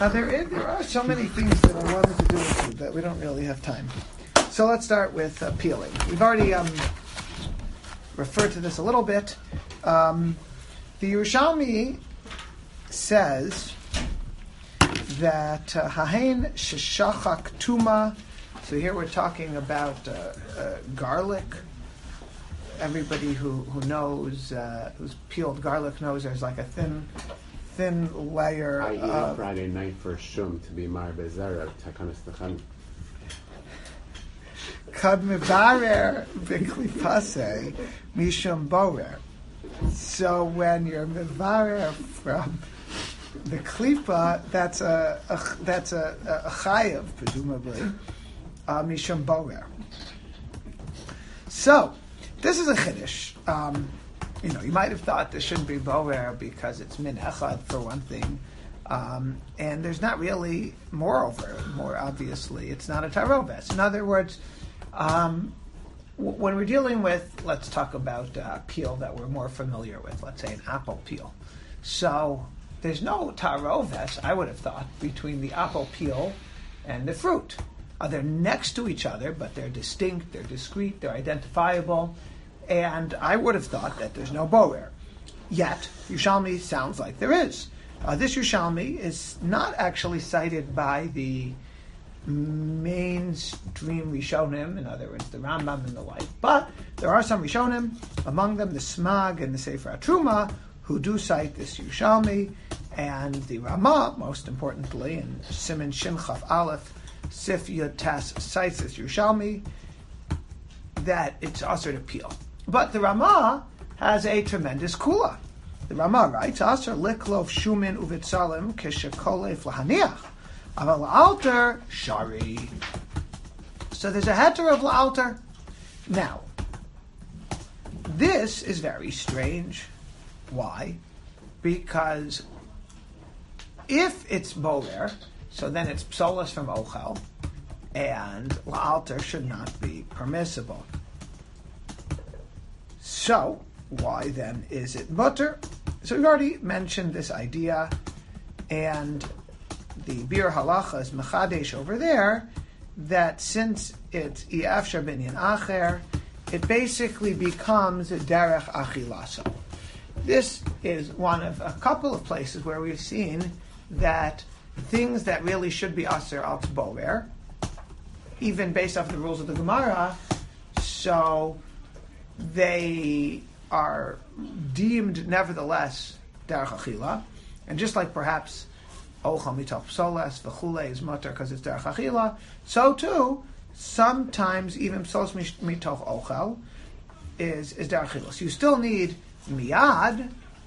Now there are so many things that I wanted to do with food that we don't really have time. So let's start with peeling. We've already referred to this a little bit. The Yerushalmi says that Hahen Sheshachak Tuma. So here we're talking about garlic. Everybody who knows, who's peeled garlic knows there's like a thin layer. I eat Friday night for shum to be mar bezerah takanas techan. Kad mevarer b'klipase mishum borer. So when you're mevarer from the klipa, that's a chayav, presumably, mishum borer. So this is a chiddush. You might have thought this shouldn't be borer because it's min echad for one thing, and there's not really more obviously, it's not a taroves. In other words, when we're dealing with, let's talk about peel that we're more familiar with, let's say an apple peel. So there's no taroves, I would have thought, between the apple peel and the fruit. They're next to each other, but they're distinct, they're discrete, they're identifiable, and I would have thought that there's no borer. Yet, Yerushalmi sounds like there is. This Yerushalmi is not actually cited by the mainstream Rishonim, in other words, the Rambam and the like, but there are some Rishonim, among them the Smag and the Sefer HaTruma, who do cite this Yerushalmi, and the Ramah, most importantly, in Siman Shin Chaf Aleph, Sif Yud Tes cites this Yerushalmi, that it's also to peel. But the Ramah has a tremendous kula. The Ramah writes, Aser liklov shumin uvitzalim keshekolef lahaniach, aval la'alter shari. So there's a heter of la'alter. Now, this is very strange. Why? Because if it's boler, so then it's psolas from ochel, and la'alter should not be permissible. So, why then is it mutter? So we've already mentioned this idea, and the Bir Halacha is mechadesh over there, that since it's i'afshar binyan acher, it basically becomes derech achilasa. This is one of a couple of places where we've seen that things that really should be aser al borer, even based off the rules of the Gemara, so they are deemed nevertheless derech achila, and just like perhaps ochel mitoch psolas v'chule is mutter because it's derech achila, so too sometimes even psolas mitoch ochel is derech achila. So you still need miyad,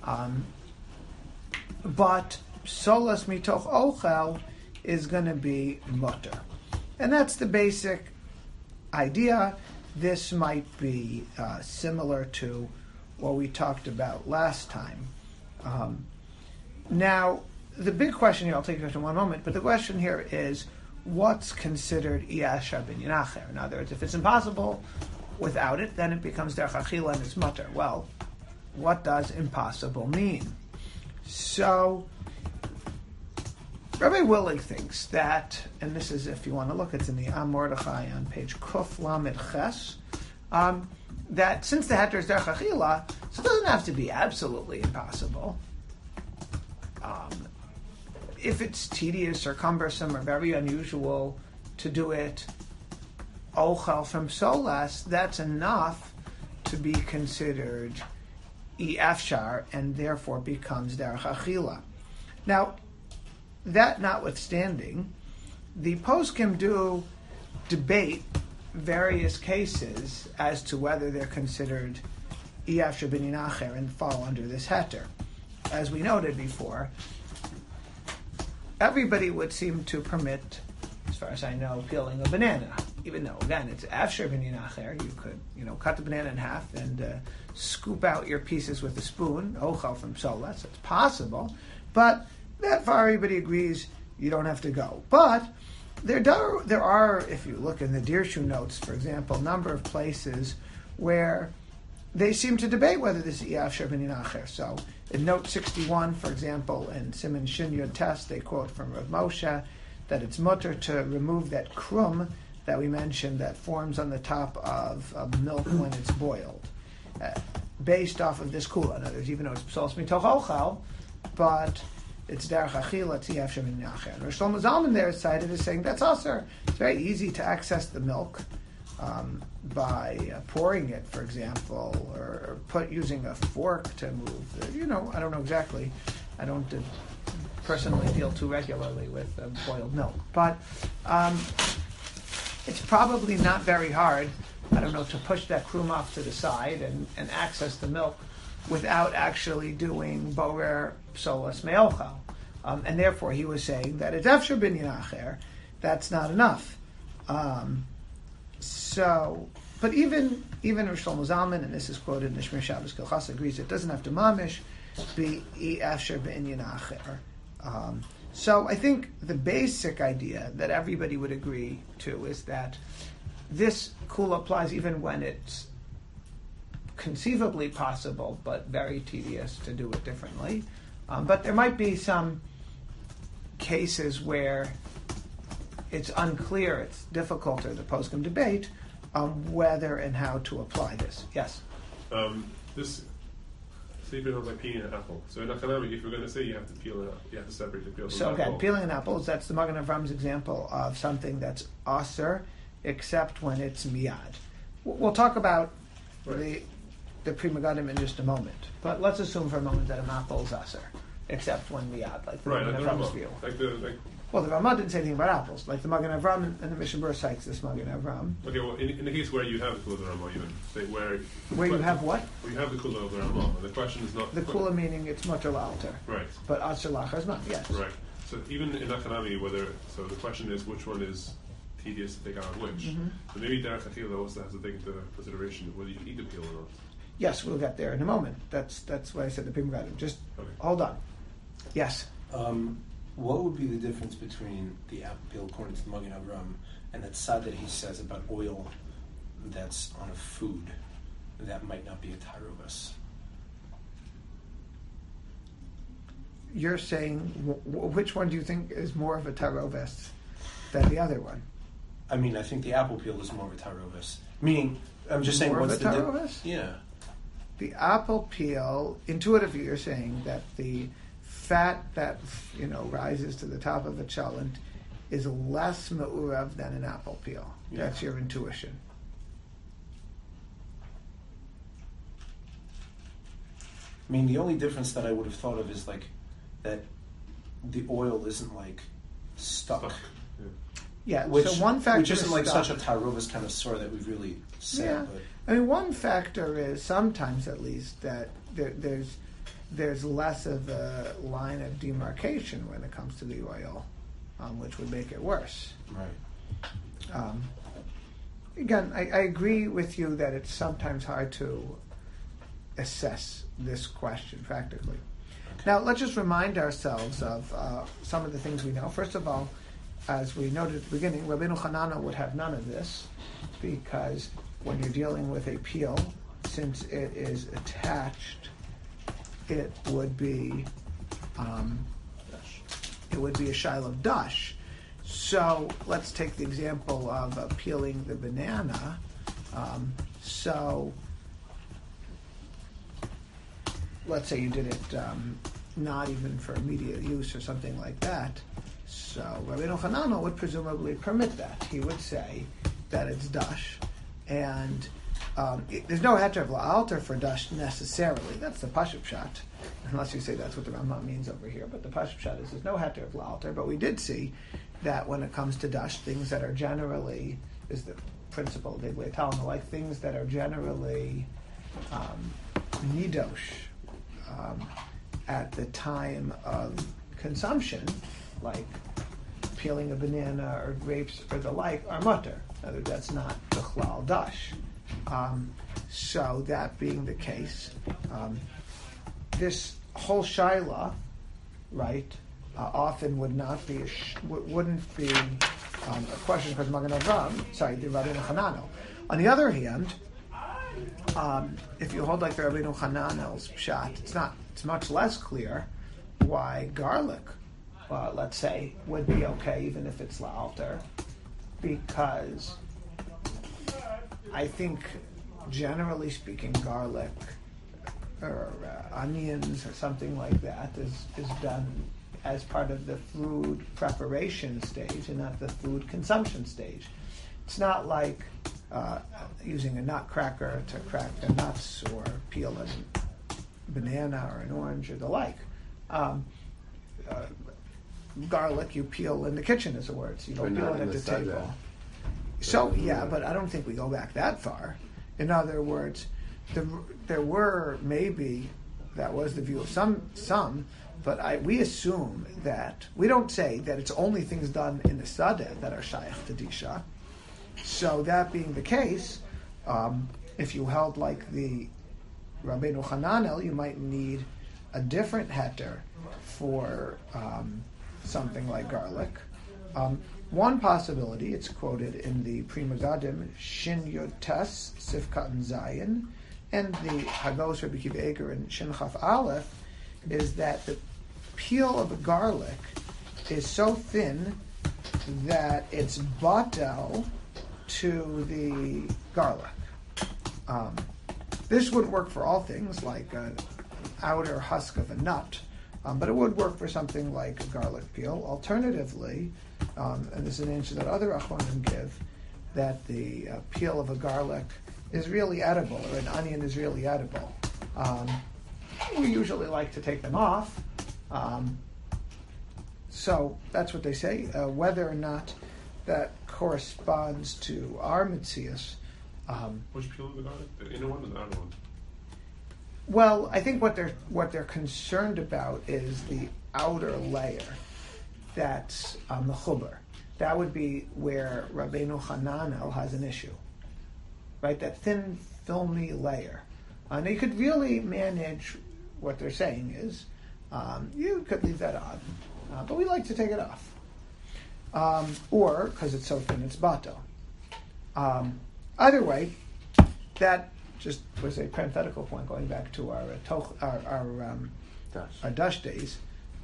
but psolas mitoch ochel is going to be mutter, and that's the basic idea. This might be similar to what we talked about last time. Now, the big question here, I'll take it in one moment, but the question here is, what's considered i'afshar binyan acher? In other words, if it's impossible without it, then it becomes derech achila and it's mutter. Well, what does impossible mean? So, Rabbi Willig thinks that, and this is, if you want to look, it's in the Am Mordechai on page Kuf Lamed Ches, that since the heter is derech achila, so it doesn't have to be absolutely impossible. If it's tedious or cumbersome or very unusual to do it ochel from solas, that's enough to be considered i'afshar and therefore becomes derech achila. Now, that notwithstanding, the poskim do debate various cases as to whether they're considered i'afshar binyan acher and fall under this heter. As we noted before, everybody would seem to permit, as far as I know, peeling a banana, even though, again, it's afshar binyan acher. You could, cut the banana in half and scoop out your pieces with a spoon, ochel from solas. It's possible, but that far everybody agrees you don't have to go. But there are, if you look in the Dirshu notes, for example, a number of places where they seem to debate whether this is Yafsher Binyan Acher. So in note 61, for example, in Siman Shin Yud Test, they quote from Rav Moshe that it's mutter to remove that krum that we mentioned that forms on the top of milk when it's boiled, based off of this kula. In other words, even though it's psolos mitoch ochel, but it's derech achila, it's Yafsher Binyan Acher. And Rosh Shlomo Zalman there is cited as saying that's aser. It's very easy to access the milk by pouring it, for example, or using a fork to move. I don't know exactly. I don't personally deal too regularly with boiled milk, but it's probably not very hard, I don't know, to push that krum off to the side and access the milk without actually doing borer psolos me'ochel. And therefore he was saying that it's Efsher Binyan Acher, that's not enough. But even Rosh Shlomo Zalman, and this is quoted in the Shmir Shabbos Kilchas, agrees it doesn't have to mamish be Efsher Binyan Acher. So I think the basic idea that everybody would agree to is that this kula applies even when it's conceivably possible, but very tedious to do it differently. But there might be some cases where it's unclear, it's difficult, or the poskim debate whether and how to apply this. Yes? This statement of like peeling an apple. So in Achanami, if you're going to say you have to peel it up, you have to separate the peel from the apple. Peeling an apple, that's the Magen Avram's example of something that's aser, except when it's miyad. We'll talk about the Pri Megadim in just a moment, but let's assume for a moment that an apple is aser, except when miyad, like the Magen Avram's view. Well, the Ramah didn't say anything about apples. Like the Magen Avram and the Mishnah Berurah cites this Magen Avram. Okay, well, in the case where you have the kula of the Ramah, you would say where you have what? Where you have the kula of the Ramah, and the question is not the kula meaning it's mutter la'alter. Right. But aser la'achar is not. Yes. Right. So even in Achanami, the question is which one is tedious to take out of which. Mm-hmm. So maybe derech achila also has to take into consideration whether you can eat the peel or not. Yes, we'll get there in a moment. That's why I said the Pri Megadim. Just hold on. Yes. What would be the difference between the apple peel according to the Magen Avram and that tzad that he says about oil that's on a food that might not be a tarovas? You're saying which one do you think is more of a tarovas than the other one? I mean, I think the apple peel is more of a tarovas. Meaning, I'm just saying, what's the tarovas? Yeah. The apple peel, intuitively, you're saying that the fat that rises to the top of a cholent is less me'urav than an apple peel. Yeah. That's your intuition. I mean, the only difference that I would have thought of is like that the oil isn't like stuck. Yeah. Which, so one factor which isn't like stuck. such a tarovas kind of sore that we've really said. Yeah. But I mean, one factor is sometimes, at least, that there's less of a line of demarcation when it comes to the oil, which would make it worse. Right. Again, I agree with you that it's sometimes hard to assess this question practically. Okay. Now, let's just remind ourselves of some of the things we know. First of all, as we noted at the beginning, Rabbeinu Hanana would have none of this, because when you're dealing with a peel, since it is attached, it would be a shiloh dash. So let's take the example of peeling the banana. So let's say you did it not even for immediate use or something like that. So Rabbeinu Hanana would presumably permit that. He would say that it's dash, and there's no heter of la'alter for dash necessarily. That's the pashut pshat, unless you say that's what the Rambam means over here. But the pashut pshat is there's no heter of la'alter. But we did see that when it comes to dash, things that are generally, is the principle of Divrei Talmud, like things that are generally nidosh at the time of consumption, like peeling a banana or grapes or the like, are mutter. That's not bichlal dash. So that being the case, this whole shaila, right, often wouldn't be a question for the Magen Avram, the Rabbeinu Hanano. On the other hand, if you hold like the Rabbeinu Hananel's pshat, it's much less clear why garlic, let's say, would be okay even if it's la'alter, because I think, generally speaking, garlic or onions or something like that is done as part of the food preparation stage and not the food consumption stage. It's not like using a nut cracker to crack the nuts or peel a banana or an orange or the like. Garlic you peel in the kitchen, as it were. You don't peel it at the table. So, yeah, but I don't think we go back that far. In other words, there were maybe, that was the view of some, but we assume that, we don't say that it's only things done in the sadeh that are shayach to disha. So that being the case, if you held like the Rabbeinu Hananel, you might need a different heter for something like garlic. One possibility, it's quoted in the Pri Megadim, Shin Yod Tes, Sifkat and Zayin, and the Hagos Rabbi Akiva Eiger in Shin Chaf Aleph, is that the peel of a garlic is so thin that it's batel to the garlic. This wouldn't work for all things, like an outer husk of a nut, but it would work for something like a garlic peel. Alternatively, and this is an answer that other Achronim give, that the peel of a garlic is really edible, or an onion is really edible. We usually like to take them off. So that's what they say. Whether or not that corresponds to our Metzias. Which peel of the garlic? The inner one or the outer one? Well, I think what they're concerned about is the outer layer. That's mechuber. That would be where Rabbeinu Hananel has an issue, right? That thin, filmy layer. And you could really manage. What they're saying is, you could leave that on, but we like to take it off, or because it's so thin, it's bato. Either way, that just was a parenthetical point going back to our Dash days.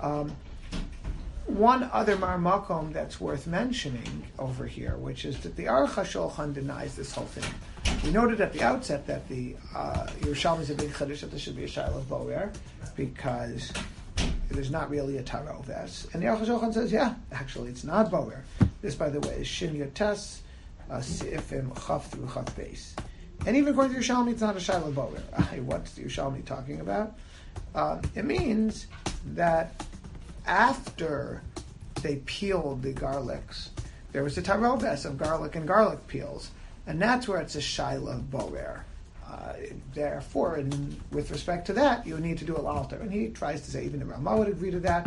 One other marmakom that's worth mentioning over here, which is that the Aruch HaShulchan denies this whole thing. We noted at the outset that the Yerushalmi is a big chiddush that there should be a shaila of boer, because there's not really a taroves. And the Aruch HaShulchan says, yeah, actually it's not boer. This, by the way, is Shin Yotes, Sifim Chaf through Chaf base. And even according to Yerushalmi, it's not a shaila of boer. What's the Yerushalmi talking about? It means that after they peeled the garlics, there was a taroves of garlic and garlic peels, and that's where it's a shaila of boer. Therefore, with respect to that, you need to do a lalter. And he tries to say even the Ramah would agree to that.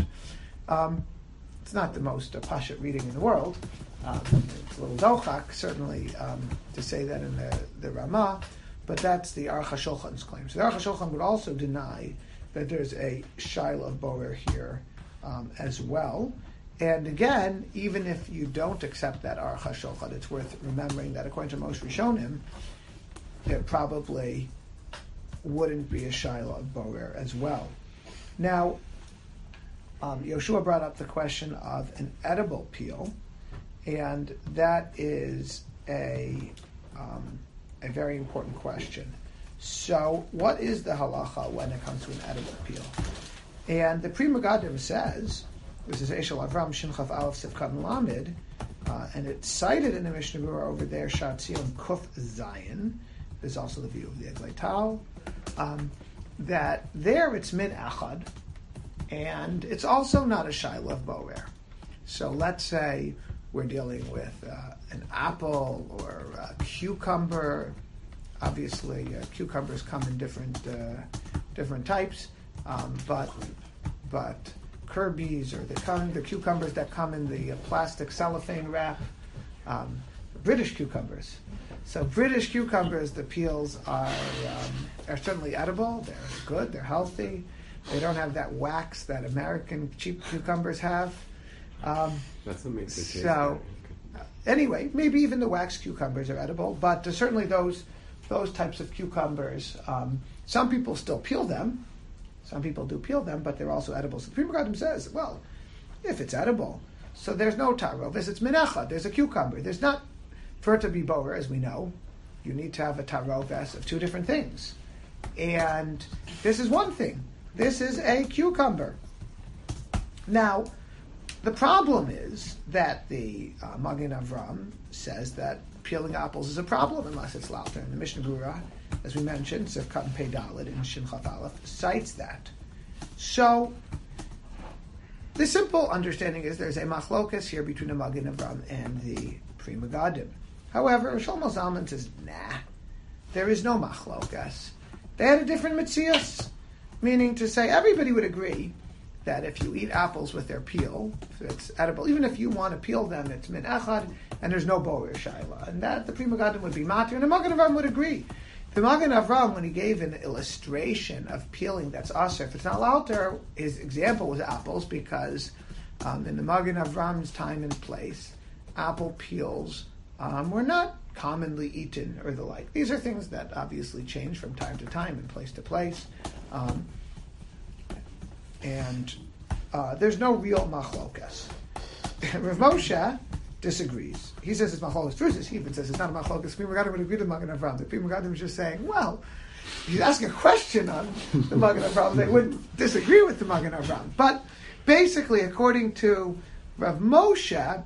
It's not the most pashut reading in the world. It's a little dochak, certainly, to say that in the Ramah, but that's the Aruch HaShulchan's claim. So the Aruch HaShulchan would also deny that there's a shaila of boer here as well. And again, even if you don't accept that Aruch HaShulchan, it's worth remembering that according to Moshe Rishonim, it probably wouldn't be a shaila of boer as well. Now, Yoshua brought up the question of an edible peel, and that is a very important question. So, what is the halacha when it comes to an edible peel? And the Pri Megadim says, this is Eshel Avram Shin Chaf Aleph Sifkat Lamed, and it's cited in the Mishnah Berurah over there, Shatzion Kuf Zayin. There's also the view of the Eglei Tal, that there it's min achad, and it's also not a shaila of boer. So let's say we're dealing with an apple or a cucumber. Obviously, cucumbers come in different types, but Kirby's or the cucumbers that come in the plastic cellophane wrap, British cucumbers. So British cucumbers, the peels are certainly edible. They're good. They're healthy. They don't have that wax that American cheap cucumbers have. That's what makes it taste so. Anyway, maybe even the wax cucumbers are edible, but certainly those those types of cucumbers. Some people still peel them. Some people do peel them, but they're also edible. So the Pri Megadim says, well, if it's edible, so there's no taroves, it's minachad, there's a cucumber. There's not, for it to be boer, as we know, you need to have a taroves of two different things. And this is one thing. This is a cucumber. Now, the problem is that the Magen Avram says that peeling apples is a problem unless it's lauter. And the Mishnah Berurah, as we mentioned, Sivkat and Pei Dalet in Shin Chaf Aleph, cites that. So, the simple understanding is there's a machlokas here between the Magen Avram and the Pri Megadim. However, Shlomo Zalman says, nah, there is no machlokas. They had a different metzius, meaning to say everybody would agree that if you eat apples with their peel, if it's edible, even if you want to peel them, it's min echad, and there's no boer shaila. And that the Pri Megadim would be matir, and the Magen Avram would agree. The Magen Avram, when he gave an illustration of peeling that's aser, if it's not lauter, his example was apples, because in the Magen Avram's time and place, apple peels were not commonly eaten or the like. These are things that obviously change from time to time and place to place. And there's no real machlokas. Rav Moshe disagrees. He says it's machlokas. Truth he even says it's not a machlokas. Pri Megadim would agree with Magen Avram. The Pri Megadim is just saying, well, if you ask a question on the Magen Avram, they wouldn't disagree with the Magen Avram. But basically, according to Rav Moshe,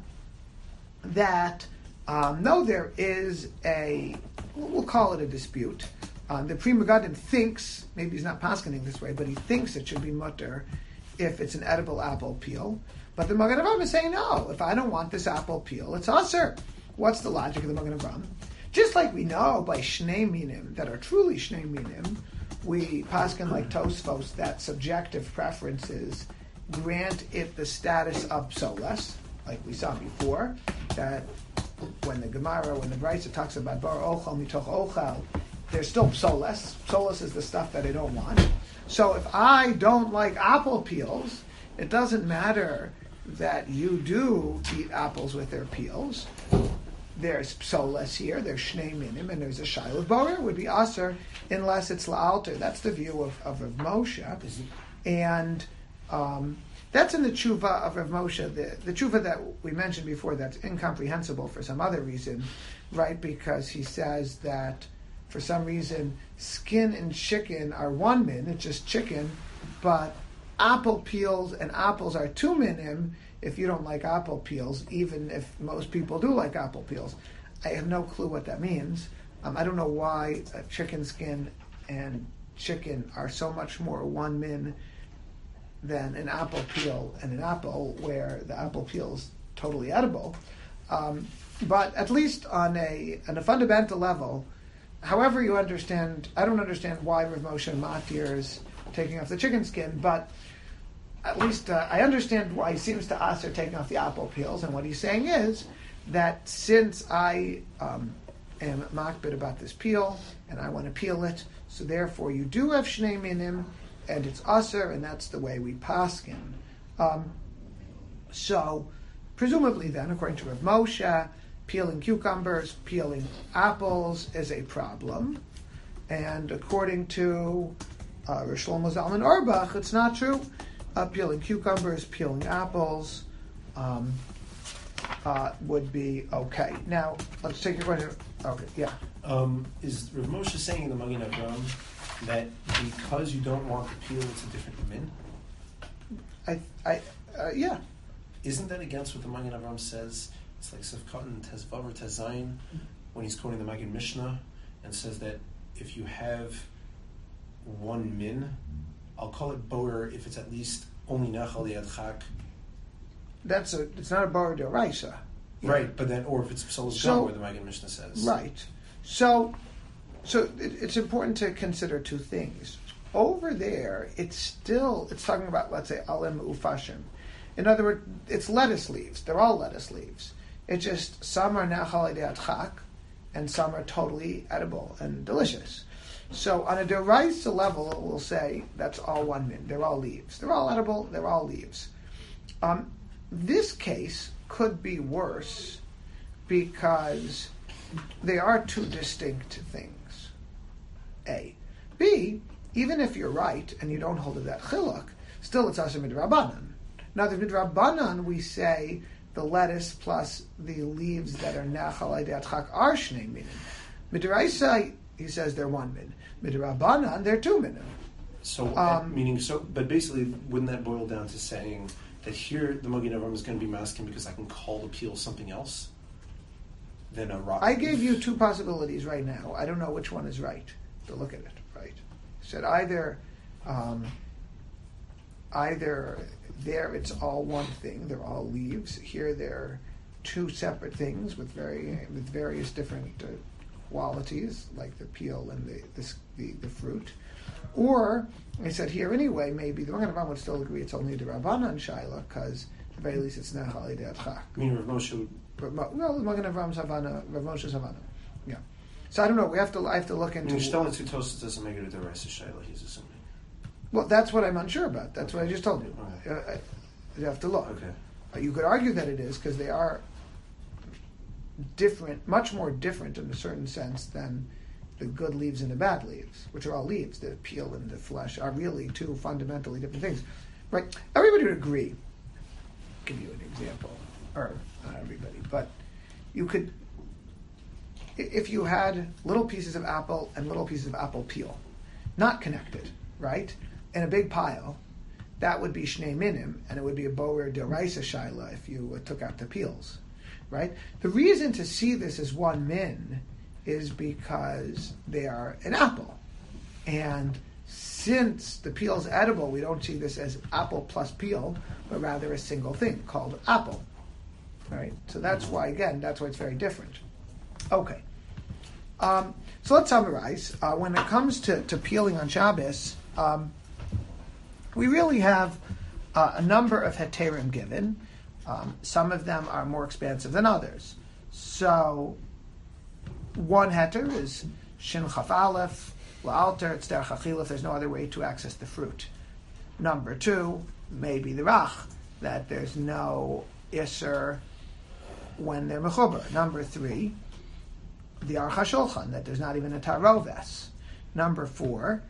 that no, there is we'll call it a dispute. The Pri Megadim thinks, maybe he's not paskening this way, but he thinks it should be mutter if it's an edible apple peel. But the Magen Avram is saying, no, if I don't want this apple peel, it's aser. What's the logic of the Magen Avram? Just like we know by Shnei Minim, that are truly Shnei Minim, we pasken like Tosfos that subjective preferences grant it the status of psolas, like we saw before, that when the Gemara, when the Brisa talks about bar ochal mitoch ochal, there's still psolas. Psolas is the stuff that I don't want. So if I don't like apple peels, it doesn't matter that you do eat apples with their peels. There's psolas here, there's shnei minim, and there's a shiloh borer would be aser unless it's la'alter. That's the view of Rav Moshe. And that's in the tshuva of Rav Moshe, the tshuva that we mentioned before that's incomprehensible for some other reason, right? Because he says that for some reason skin and chicken are one min, it's just chicken, but apple peels and apples are two minim if you don't like apple peels, even if most people do like apple peels. I have no clue what that means. I don't know why chicken skin and chicken are so much more one min than an apple peel and an apple, where the apple peel is totally edible. But at least on a fundamental level, however you understand, I don't understand why Rav Moshe Matir is taking off the chicken skin, but at least I understand why he seems to us are taking off the apple peels, and what he's saying is that since I am makbid about this peel, and I want to peel it, so therefore you do have shnei minim, and it's aser, and that's the way we paskin. So, presumably then, according to Rav Moshe, peeling cucumbers, peeling apples is a problem, and according to Rosh Shlomo Zalman Auerbach, it's not true. Peeling cucumbers, peeling apples would be okay. Now, let's take your question. Okay, yeah. Is Rav Moshe saying in the Magen Avram that because you don't want the peel, it's a different min? Yeah. Isn't that against what the Magen Avram says? It's like Sefkat Tezvav or Tezayin, when he's quoting the Magen Mishnah, and says that if you have one min, I'll call it boer if it's at least only nachal yadchak. It's not a boer d'oraisa. Right, but then, or if it's psolas gam, where the Magen Mishnah says. Right. So it's important to consider two things. Over there, it's talking about, let's say, alim ufashim. In other words, it's lettuce leaves. They're all lettuce leaves. It's just some are nachal yadchak, and some are totally edible and delicious. So on a deraisa level, it will say that's all one min. They're all leaves. They're all edible. They're all leaves. This case could be worse because they are two distinct things. A. B, even if you're right and you don't hold of that chiluk, still it's asher midrabanan. Now, the midrabanan, we say the lettuce plus the leaves that are nachal aydei are shnei minim. Midraisa, he says they're 1 min. Midrabanan, they're 2 minim. So, but basically, wouldn't that boil down to saying that here the Magen Avraham is going to be masking because I can call the peel something else than a rock? I gave you 2 possibilities right now. I don't know which one is right. To look at it, right? He said either there it's all one thing. They're all leaves. Here they're 2 separate things with various different qualities, like the peel and the fruit. Or I said here anyway, maybe the Magen Avraham would still agree it's only the Rabbanan Shaila because at the very least it's Nechal Aydei Adchak. I mean, Rav Moshe would... Well, the Magen Avraham's Havana, Rav Moshe's Havana. Yeah. So I don't know. I have to look into. Shtelin two Tosas doesn't make it a Deraisa Shaila. He's assuming. Well, that's what I'm unsure about. That's what I just told you. Okay. You have to look. Okay. You could argue that it is because they are different, much more different in a certain sense than the good leaves and the bad leaves, which are all leaves. The peel and the flesh are really 2 fundamentally different things, right? Everybody would agree. I'll give you an example, or not everybody, but you could, if you had little pieces of apple and little pieces of apple peel, not connected, right, in a big pile, that would be shnei minim, and it would be a borer deraisa shaila if you took out the peels, right? The reason to see this as 1 min is because they are an apple, and since the peel is edible, we don't see this as apple plus peel, but rather a single thing called apple, right? So that's why it's very different. Okay. So let's summarize. When it comes to peeling on Shabbos, we really have a number of heterim given. Some of them are more expansive than others. So one heter is shin chaf aleph, la'alter, it's derech achila, if there's no other way to access the fruit. Number 2, maybe the rach, that there's no iser when they're mechuber. Number 3, the Aruch HaShulchan, that there's not even a taroves. Number 4,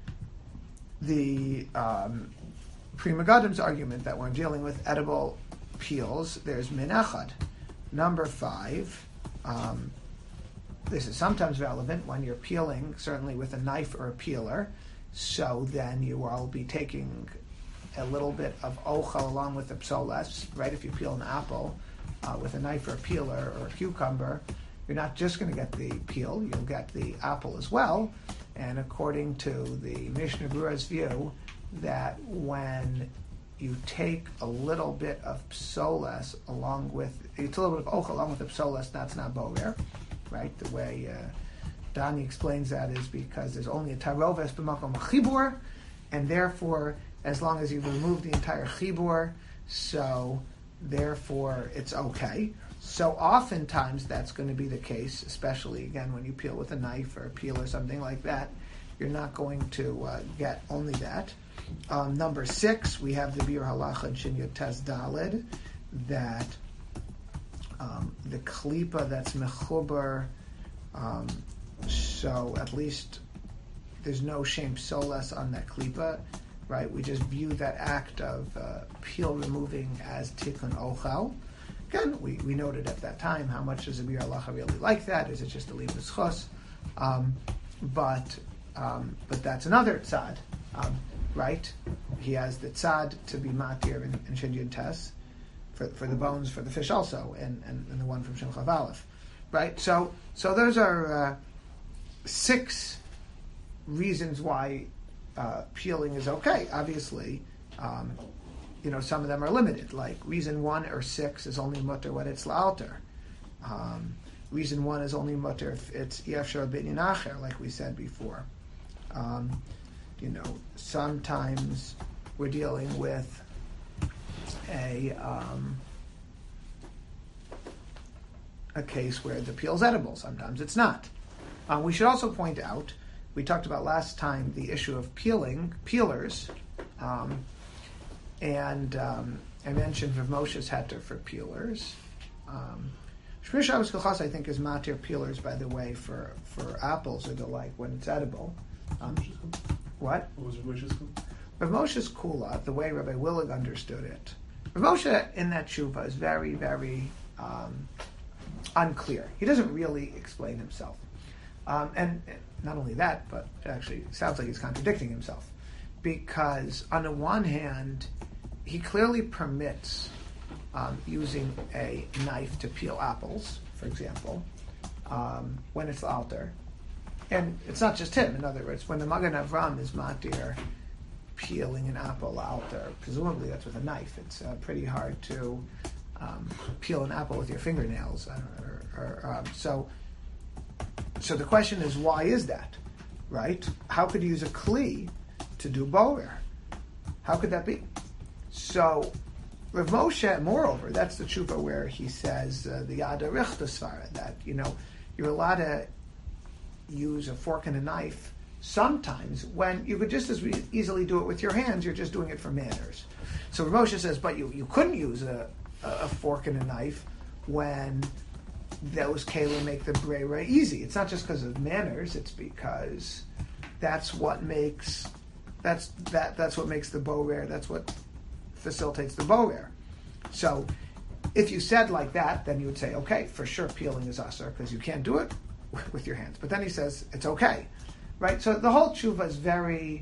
the Pri Megadim's argument that we're dealing with edible peels, there's min echad. Number 5, this is sometimes relevant when you're peeling, certainly with a knife or a peeler, so then you will be taking a little bit of ochel along with the psoles, right? If you peel an apple with a knife or a peeler or a cucumber, you're not just going to get the peel, you'll get the apple as well. And according to the Mishnah Berurah's view, that when you take a little bit of psoles along with, it's a little bit of ochel along with the psoles, that's not borer, right? The way Dani explains that is because there's only a taroves b'makom chibur, and therefore, as long as you've removed the entire chibur, so therefore it's okay. So oftentimes that's going to be the case, especially again when you peel with a knife or a peel or something like that. You're not going to get only that. Number 6, we have the Bir Halacha Shin Yud Tes Daled, that the klipa that's mechuber, so at least there's no shame psoles on that klipa, right? We just view that act of peel removing as tikkun ochel. Again, we noted at that time how much does the Bir Halacha really like that? Is it just a libus chos? But that's another tzad, right? He has the tzad to be matir in Shin Yud Tes for the bones for the fish also, and the one from Shin Chav Aleph, right? So those are 6 reasons why peeling is okay. Obviously, some of them are limited. Like reason 1 or 6 is only mutter when it's la'alter. Reason 1 is only mutter if it's yefshar b'inyan acher, like we said before. Sometimes we're dealing with a case where the peel's edible. Sometimes it's not. We should also point out, we talked about last time the issue of peelers, and I mentioned Rav Moshe's heter for peelers. Shmir Shabbos Kachas, I think, is matir peelers, by the way, for apples or the like when it's edible. What? What was Moshe's school? Rav Moshe's Kula, the way Rabbi Willig understood it, Rav Moshe in that tshuva is very, very unclear. He doesn't really explain himself. And not only that, but it actually sounds like he's contradicting himself. Because on the one hand, he clearly permits using a knife to peel apples, for example, when it's alter. And it's not just him, in other words, when the Magen Avram is matir peeling an apple alter, presumably that's with a knife. It's pretty hard to peel an apple with your fingernails. So the question is, why is that, right? How could you use a kli to do borer? How could that be? So Rav Moshe, moreover, that's the tshuva where he says the Yada Richta Svara, that you're allowed to use a fork and a knife sometimes when you could just as easily do it with your hands. You're just doing it for manners. So Rav Moshe says, but you couldn't use a fork and a knife when those kelim make the breira easy. It's not just because of manners; it's because that's what makes what makes the borer. That's what facilitates the borer. So, if you said like that, then you would say, okay, for sure, peeling is asur because you can't do it with your hands. But then he says it's okay, right? So the whole tshuva is very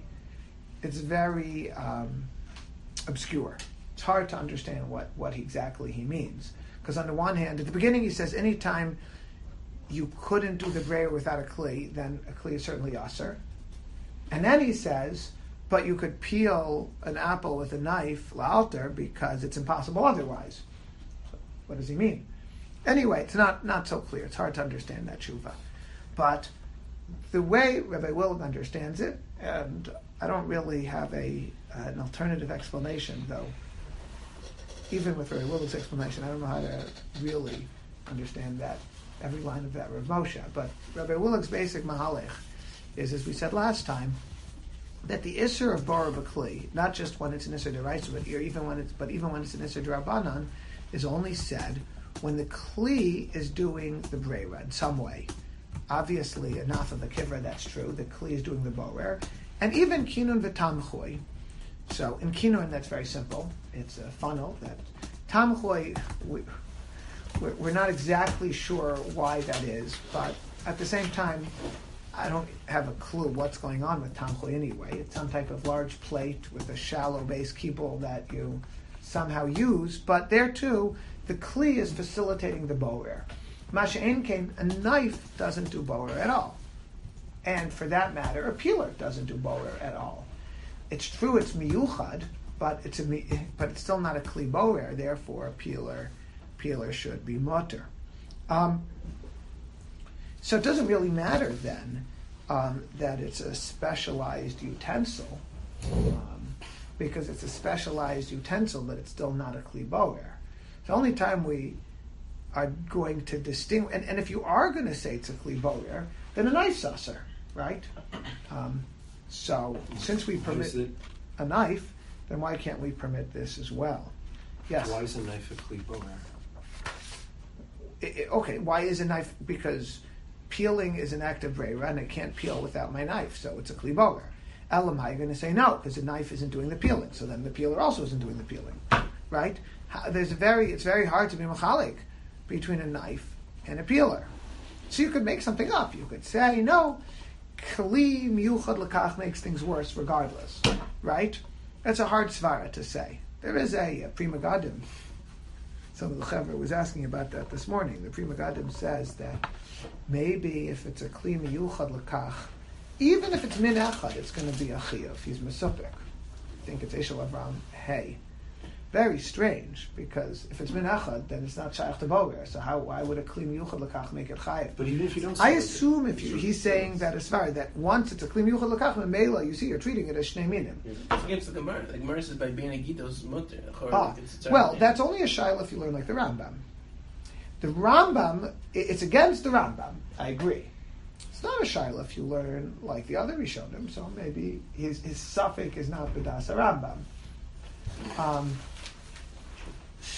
obscure. It's hard to understand what exactly he means. Because on the one hand, at the beginning he says anytime you couldn't do the breira without a kli, then a kli is certainly asur. And then he says, but you could peel an apple with a knife, la'alter, because it's impossible otherwise. So what does he mean? Anyway, it's not so clear. It's hard to understand that tshuva. But the way Rabbi Willig understands it, and I don't really have an alternative explanation, though, even with Rabbi Willig's explanation, I don't know how to really understand that, every line of that Rav Moshe. But Rabbi Willig's basic mahalech is, as we said last time, that the Isser of Bora B'Kli, not just when it's an Isser D'Oraisa, but even when it's an Isser D'Rabbanan, is only said when the Kli is doing the Breira in some way. Obviously, enough of the Kivra, that's true. The Kli is doing the Borer. And even Kinun V'Tamchui. So in Kinun, that's very simple. It's a funnel. That Tamchui, we're not exactly sure why that is, but at the same time, I don't have a clue what's going on with Tamchui anyway. It's some type of large plate with a shallow base kibble that you somehow use, but there too, the kli is facilitating the borer. Masha'en came, a knife doesn't do borer at all. And for that matter, a peeler doesn't do borer at all. It's true it's miyuchad, but it's still not a kli borer, therefore a peeler should be mutter. So it doesn't really matter then that it's a specialized utensil, because it's a specialized utensil, but it's still not a kli borer. The only time we are going to distinguish, and if you are going to say it's a kli borer, then a knife's asur, right? So since we permit a knife, then why can't we permit this as well? Yes. Why is a knife a kli borer? Okay, why is a knife? Because peeling is an act of breira, and it can't peel without my knife, so it's a kli borer. Elamai, you're going to say no, because the knife isn't doing the peeling, so then the peeler also isn't doing the peeling, right? It's very hard to be machalik between a knife and a peeler. So you could make something up. You could say, no, kli miyuchad l'kach makes things worse regardless, right? That's a hard svara to say. There is a Prima Gadim. Some of the Chevra was asking about that this morning. The Prima Gadim says that maybe if it's a kli miyuchad l'kach, even if it's min echad, it's going to be a chiyuv. He's mesupik. I think it's Eshel Avram Hey. Very strange, because if it's min echad, then it's not shaykh to boger. So why would a kli miyuchad l'kach make it chayiv? But even if you don't, I assume he's saying that as far that once it's a kli miyuchad l'kach memela, you see you're treating it as shnei minim. It's against the Gemara. The Gemara says by being a gidos mutter. Well, that's only a shaila if you learn like the Rambam. The Rambam, it's against the Rambam. I agree. It's not a shaila if you learn like the other Rishonim. So maybe his suffix is not b'das Rambam.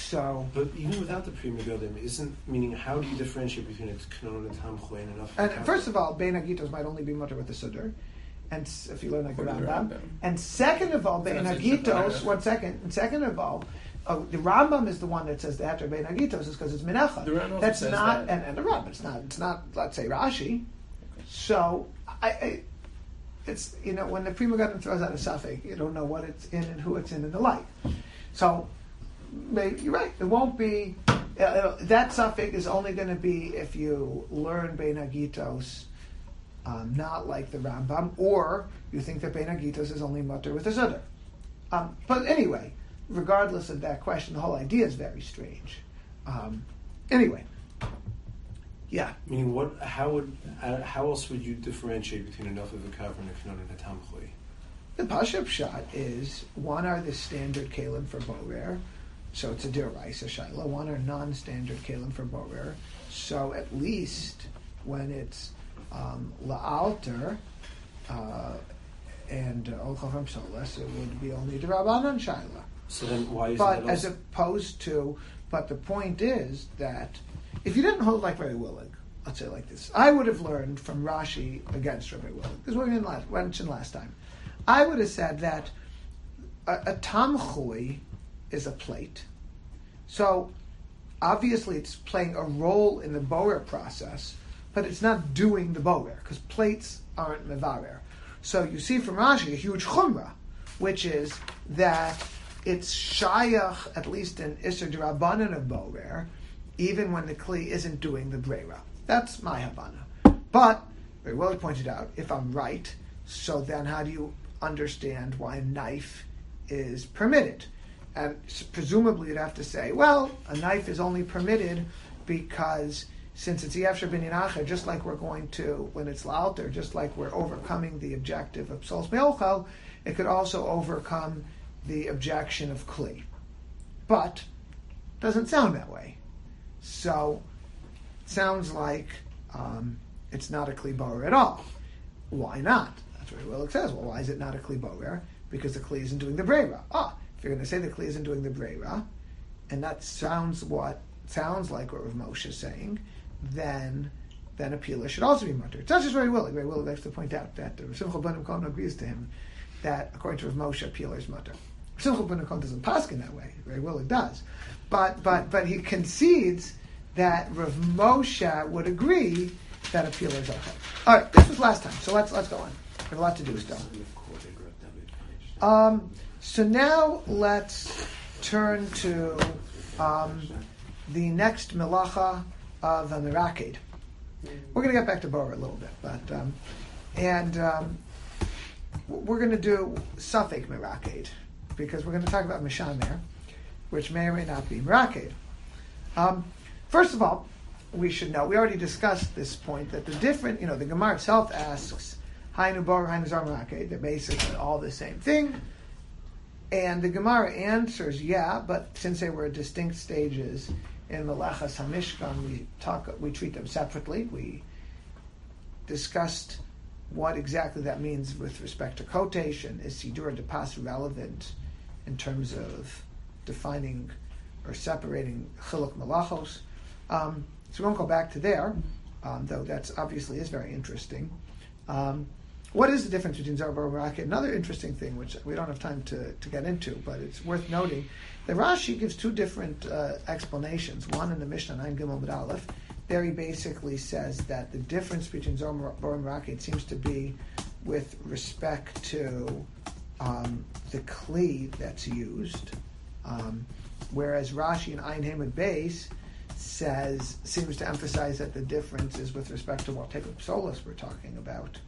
So, But even without the Pri Megadim, meaning how do you differentiate between a Knon and a Tamchoy and enough? and first of all, Bein Hagitos might only be mutter with the Sudr, and if you learn like the Or the Rambam. Rambam. And second of all, Bein That's Hagitos, a- one second, and second of all, the Rambam is the one that says the Heter Bein Hagitos is because it's Menecha. The Rambam also That's says not, that. and the Rambam, it's not, let's say Rashi. So, it's, when the Pri Megadim throws out a suffix, you don't know what it's in and who it's in and the like. So, you're right, it won't be, that suffix is only going to be if you learn Bein Hagitos, not like the Rambam, or you think that Bein Hagitos is only mutter with the Sudr. But anyway, regardless of that question, the whole idea is very strange. Anyway, yeah. Meaning, how else would you differentiate between enough of a Kav and a Knon and a Tamchoy? The Pashup shot is, one are the standard Kalim for Borer, so it's a Diraisa Shaila. One are non-standard Kalim for Borer, so at least when it's La'alter and Olchafam Solas, it would be only the Rabbanan Shaila. So then why is But that as also? opposed to, but the point is that if you didn't hold like Rabbi Willig, let's say like this, I would have learned from Rashi against Rabbi Willig. This is what we mentioned last time. I would have said that a tamchui is a plate. So obviously it's playing a role in the borer process, but it's not doing the borer because plates aren't mevarer. So you see from Rashi a huge chumrah, which is that it's shayach, at least in Isser D'Rabbanan of borer, even when the kli isn't doing the breira. That's my Havana. But, very well pointed out, if I'm right, so then how do you understand why a knife is permitted? And presumably you'd have to say, well, a knife is only permitted because since it's Yefshar bin Yinacha, just like we're going to, when it's La'alter, just like we're overcoming the objective of Psolos Me'ochel, it could also overcome the objection of Kli. But it doesn't sound that way. So it sounds like it's not a Kli Borer at all. Why not? That's what Willig says. Well, why is it not a Kli Borer? Because the Kli isn't doing the Breira. If you're going to say the Kli isn't doing the Breira, and that sounds like what Rav Moshe is saying, then a Pila should also be mutter. It's not just Ray Willig. Ray Willig likes to point out that Simcha ben Akon agrees to him that according to Rav Moshe, Pila is mutter. Simcha ben Akon doesn't paskin that way. Ray Willig does, but he concedes that Rav Moshe would agree that a Pila is okay. All right, this was last time, so let's go on. We have a lot to do still. So now let's turn to the next melacha of the Merakid. We're going to get back to Bora a little bit, but we're going to do Safek Merakid because we're going to talk about Mishamer, which may or may not be Merakid. First of all, we should know, we already discussed this point, that the Gemara itself asks, Hainu Bora, Hainu Zar Merakid, they're basically all the same thing. And the Gemara answers, yeah, but since they were distinct stages in Melechas HaMishkan, we treat them separately. We discussed what exactly that means with respect to quotation. Is Sidur de Pas relevant in terms of defining or separating Chiluk Melachos? So we won't go back to there, though that's obviously is very interesting. What is the difference between Zar Bora and Merakid? Another interesting thing, which we don't have time to get into, but it's worth noting, that Rashi gives two different explanations. One in the Mishnah 9 Gimel B'D Aleph, there he basically says that the difference between Zar Bora and Merakid seems to be with respect to the Kli that's used, whereas Rashi in Ein Hamid Beis seems to emphasize that the difference is with respect to what type of psolos we're talking about.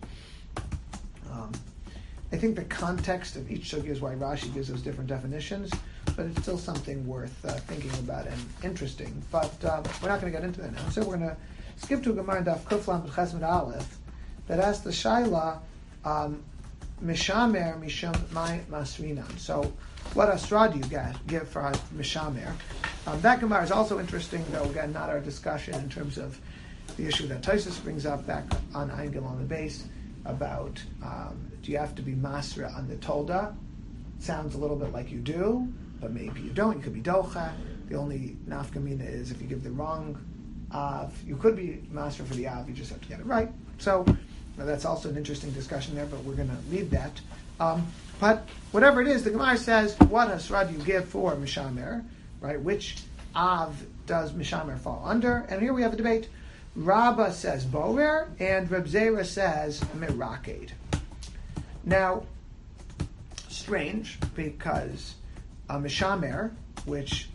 I think the context of each sugya is why Rashi gives those different definitions, but it's still something worth thinking about and interesting. But we're not going to get into that now. So we're going to skip to Gemara Daf Kuflam B'Chesed Aleph that asks the Shaila Mishamer Mishum Mai Masrinan. So what asra do you give for Mishamer? That Gemara is also interesting, though again not our discussion in terms of the issue that Tosfos brings up back on Ein Gimel on the base about do you have to be masra on the tolda? Sounds a little bit like you do, but maybe you don't. You could be docha. The only nafkamina is if you give the wrong av, you could be master for the av, you just have to get it right. So that's also an interesting discussion there, but we're going to leave that. But whatever it is, the Gemara says, what hasra do you give for mishamer, right? Which av does mishamer fall under? And here we have a debate. Rabbah says borer, and Reb Zera says miraked. Now, strange, because mishamer, which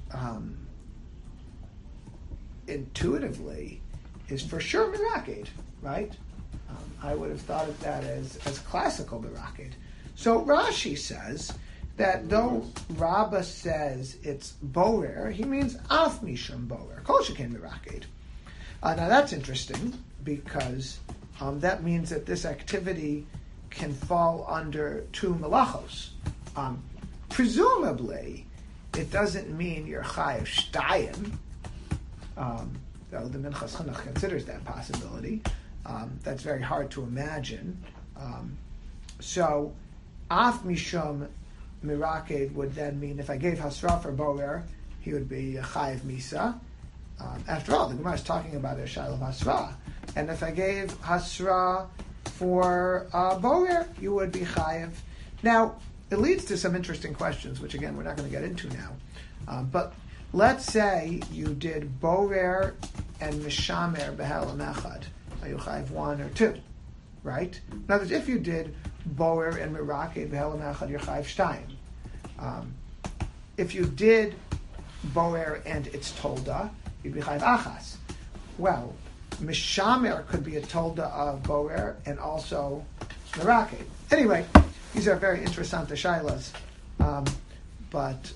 intuitively is for sure miraked, right? I would have thought of that as classical miraked. So Rashi says that though Rabbah says it's borer, he means af mishum borer, kol sheken miraked. Now that's interesting because that means that this activity can fall under two malachos. Presumably, it doesn't mean you're chayav shtayim, though the Minchas Chinuch considers that possibility. That's very hard to imagine. So, af mishum miraked would then mean if I gave hasra for borer, he would be chayav misa. After all, the Gemara is talking about a shayla of hasra, and if I gave hasra for borer, you would be chayav. Now, it leads to some interesting questions, which again we're not going to get into now. But let's say you did borer and mishamer behelam echad. Are you chayav 1 or 2? Right? In other words, if you did borer and miraked behelam echad, you're chayav shtayim. If you did borer and it's tolda, you'd be chayav achas. Well, mishamer could be a tolda of borer and also miraked. Anyway, these are very interesting shaylas, but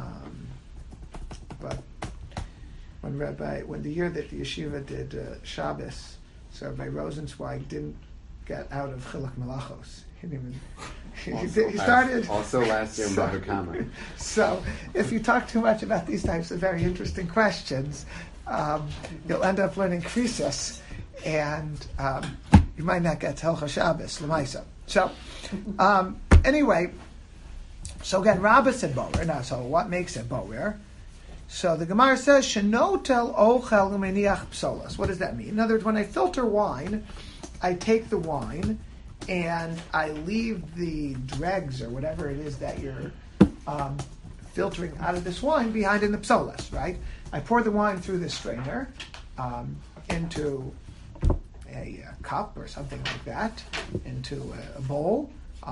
when the year that the yeshiva did Shabbos, so Rabbi Rosenzweig didn't get out of Chiluk Malachos. He started also last year in Bava Kama. So if you talk too much about these types of very interesting questions, you'll end up learning Krisis, and you might not get to Hilchos Shabbos L'maisa. So anyway, so again, Rabbah said borer. Now, so what makes it borer? So the Gemara says, "Shenotel ochel umeniach psolas." What does that mean? In other words, when I filter wine, I take the wine and I leave the dregs or whatever it is that you're filtering out of this wine behind in the psolas, right? I pour the wine through the strainer into a cup or something like that, into a bowl,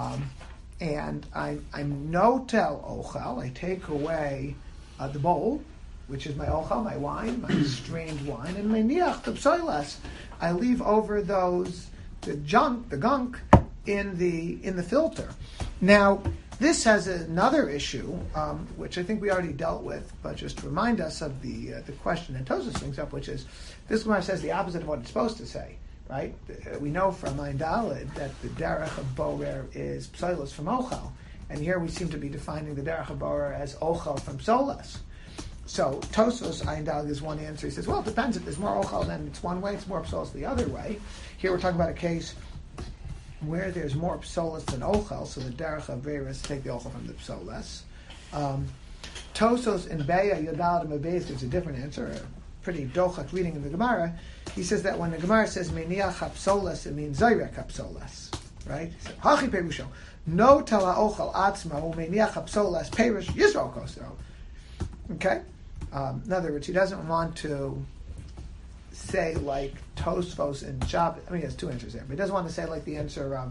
and I'm notel ochel. I take away the bowl, which is my ochel, my wine, my strained wine, and my niach, the psolas. I leave over those the gunk in the filter. Now, this has another issue, which I think we already dealt with, but just to remind us of the question that Tosfos brings up, which is this Gemara says the opposite of what it's supposed to say. Right? We know from Ayin Daled that the derech of borer is psolas from ochel, and here we seem to be defining the derech of borer as ochel from psolas. So Tosfos Ayin Daled is one answer. He says, well, it depends. If there's more ochel, then it's one way. It's more psolas the other way. Here we're talking about a case where there's more psolas than ochel, so the derech of borer is to take the ochel from the psolas. Tosfos in Beya Yodaled and Mabez gives a different answer. Pretty dochak reading in the Gemara. He says that when the Gemara says meniach hapsolas, it means zayrek hapsolas, right? Hachi perusho no tala ochel atzma umeniach hapsolas perish yisrael koso. Okay. In other words, he doesn't want to say like Tosfos and Shabbos. I mean, he has two answers there, but he doesn't want to say like the answer of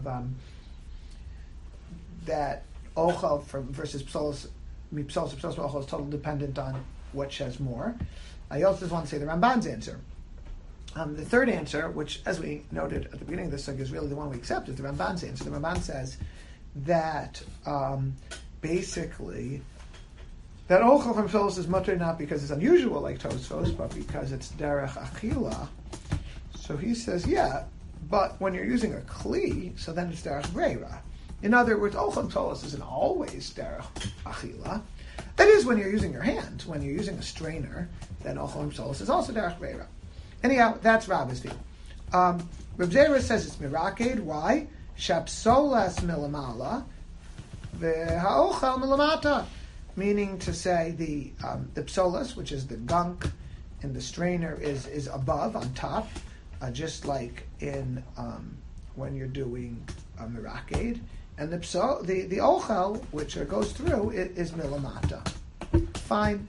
that ochel from versus psolas. Psolas ochel is totally dependent on which has more. I also just want to say the Ramban's answer. The third answer, which, as we noted at the beginning of this sugya, is really the one we accept, is the Ramban's answer. The Ramban says that basically that ochel from psolas is mutter not because it's unusual like Tosfos, but because it's derech achila. So he says, yeah, but when you're using a kli, so then it's derech breira. In other words, ochel from psolas isn't always derech achila. That is when you're using your hand. When you're using a strainer, then ochel from psolas is also derech breira. Anyhow, that's Rabbah's view. Reb Zera says it's miraked. Why? Shapsolas milamala, v'ha'ochel milamata. meaning to say the psolas, which is the gunk in the strainer, is above, on top, just like in when you're doing a miraked, and the ochel, which goes through, is milamata. Fine.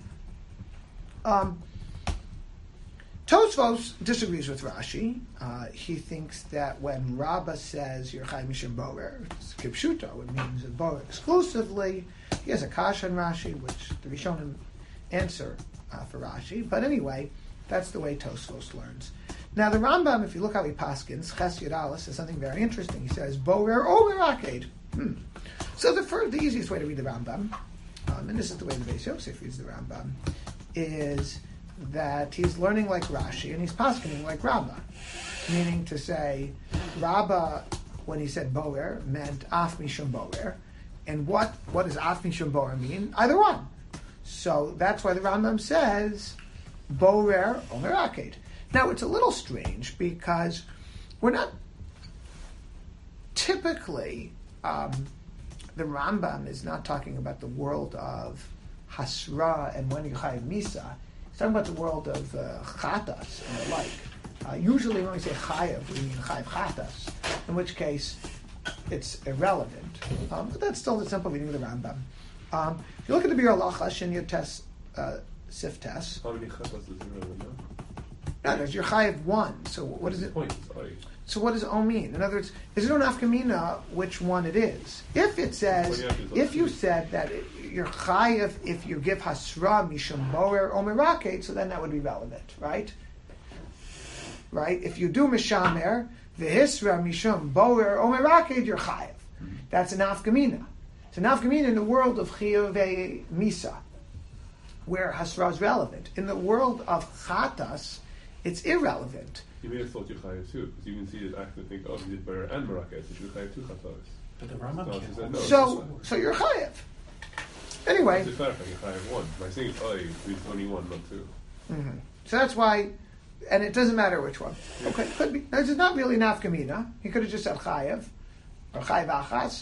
Tosfos disagrees with Rashi. He thinks that when Rabbah says Yerchai Mishum Borer, it's Kipshuto, it means Borer exclusively. He has a kasha on Rashi, which the Rishonim answer for Rashi. But anyway, that's the way Tosfos learns. Now the Rambam, if you look how he paskins, Ches Yud Aleph says something very interesting. He says Borer or Miraked. So the easiest way to read the Rambam, and this is the way the Beis Yosef reads the Rambam, is that he's learning like Rashi and he's paskening like Rabbah, meaning to say Rabbah, when he said Boer, meant Af Mishum Boer, and what does Af Mishum Boer mean? Either one. So that's why the Rambam says Boer or Miraked. Now it's a little strange because we're not typically the Rambam is not talking about the world of Hasra and when you chayiv Misa. He's talking about the world of Chatas and the like. Usually when we say chayiv, we mean chayiv Chatas, in which case it's irrelevant. But that's still the simple meaning of the Rambam. If you look at the Bir Halacha, Shinya Tes, Sif Tes. How many chatas is irrelevant now? No, there's your chayiv one. So what is it? Point. So what does O mean? In other words, is it an afkamina which one it is? If it says, if you said that you're chayiv if you give hasra mishum boer or miraked, so then that would be relevant, right? Right? If you do mishamer v'hisra mishum boer or miraked, you're chayiv. That's an afkamina. It's an afkamina in the world of chiyuv misa, where hasra is relevant. In the world of chatas, it's irrelevant. You may have thought you're chayiv too, because you can see it act and think, oh, he did better and Marrakech, so you're chayiv two chatas. But the Rambam No, can't. he said no. So you're chayiv. Anyway. It's clarify, you're chayiv one. By saying it's it's only one, not two. Mm-hmm. So that's why, and it doesn't matter which one. Okay, could be. This is not really nafkamina. He could have just said chayiv or chayiv achas,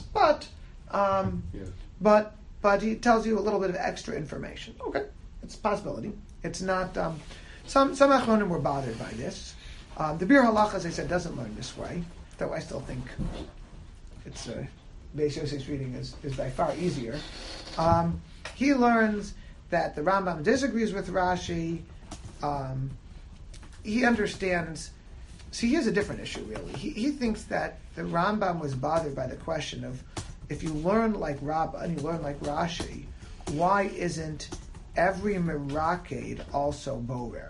but he tells you a little bit of extra information. Okay, it's a possibility. It's not. Some achronim were bothered by this. The Bir Halacha, as I said, doesn't learn this way, though I still think it's Beis Yosef's reading is by far easier. He learns that the Rambam disagrees with Rashi. He understands. See, here's a different issue, really. He thinks that the Rambam was bothered by the question of if you learn like Rabbah and you learn like Rashi, why isn't every miraked also borer?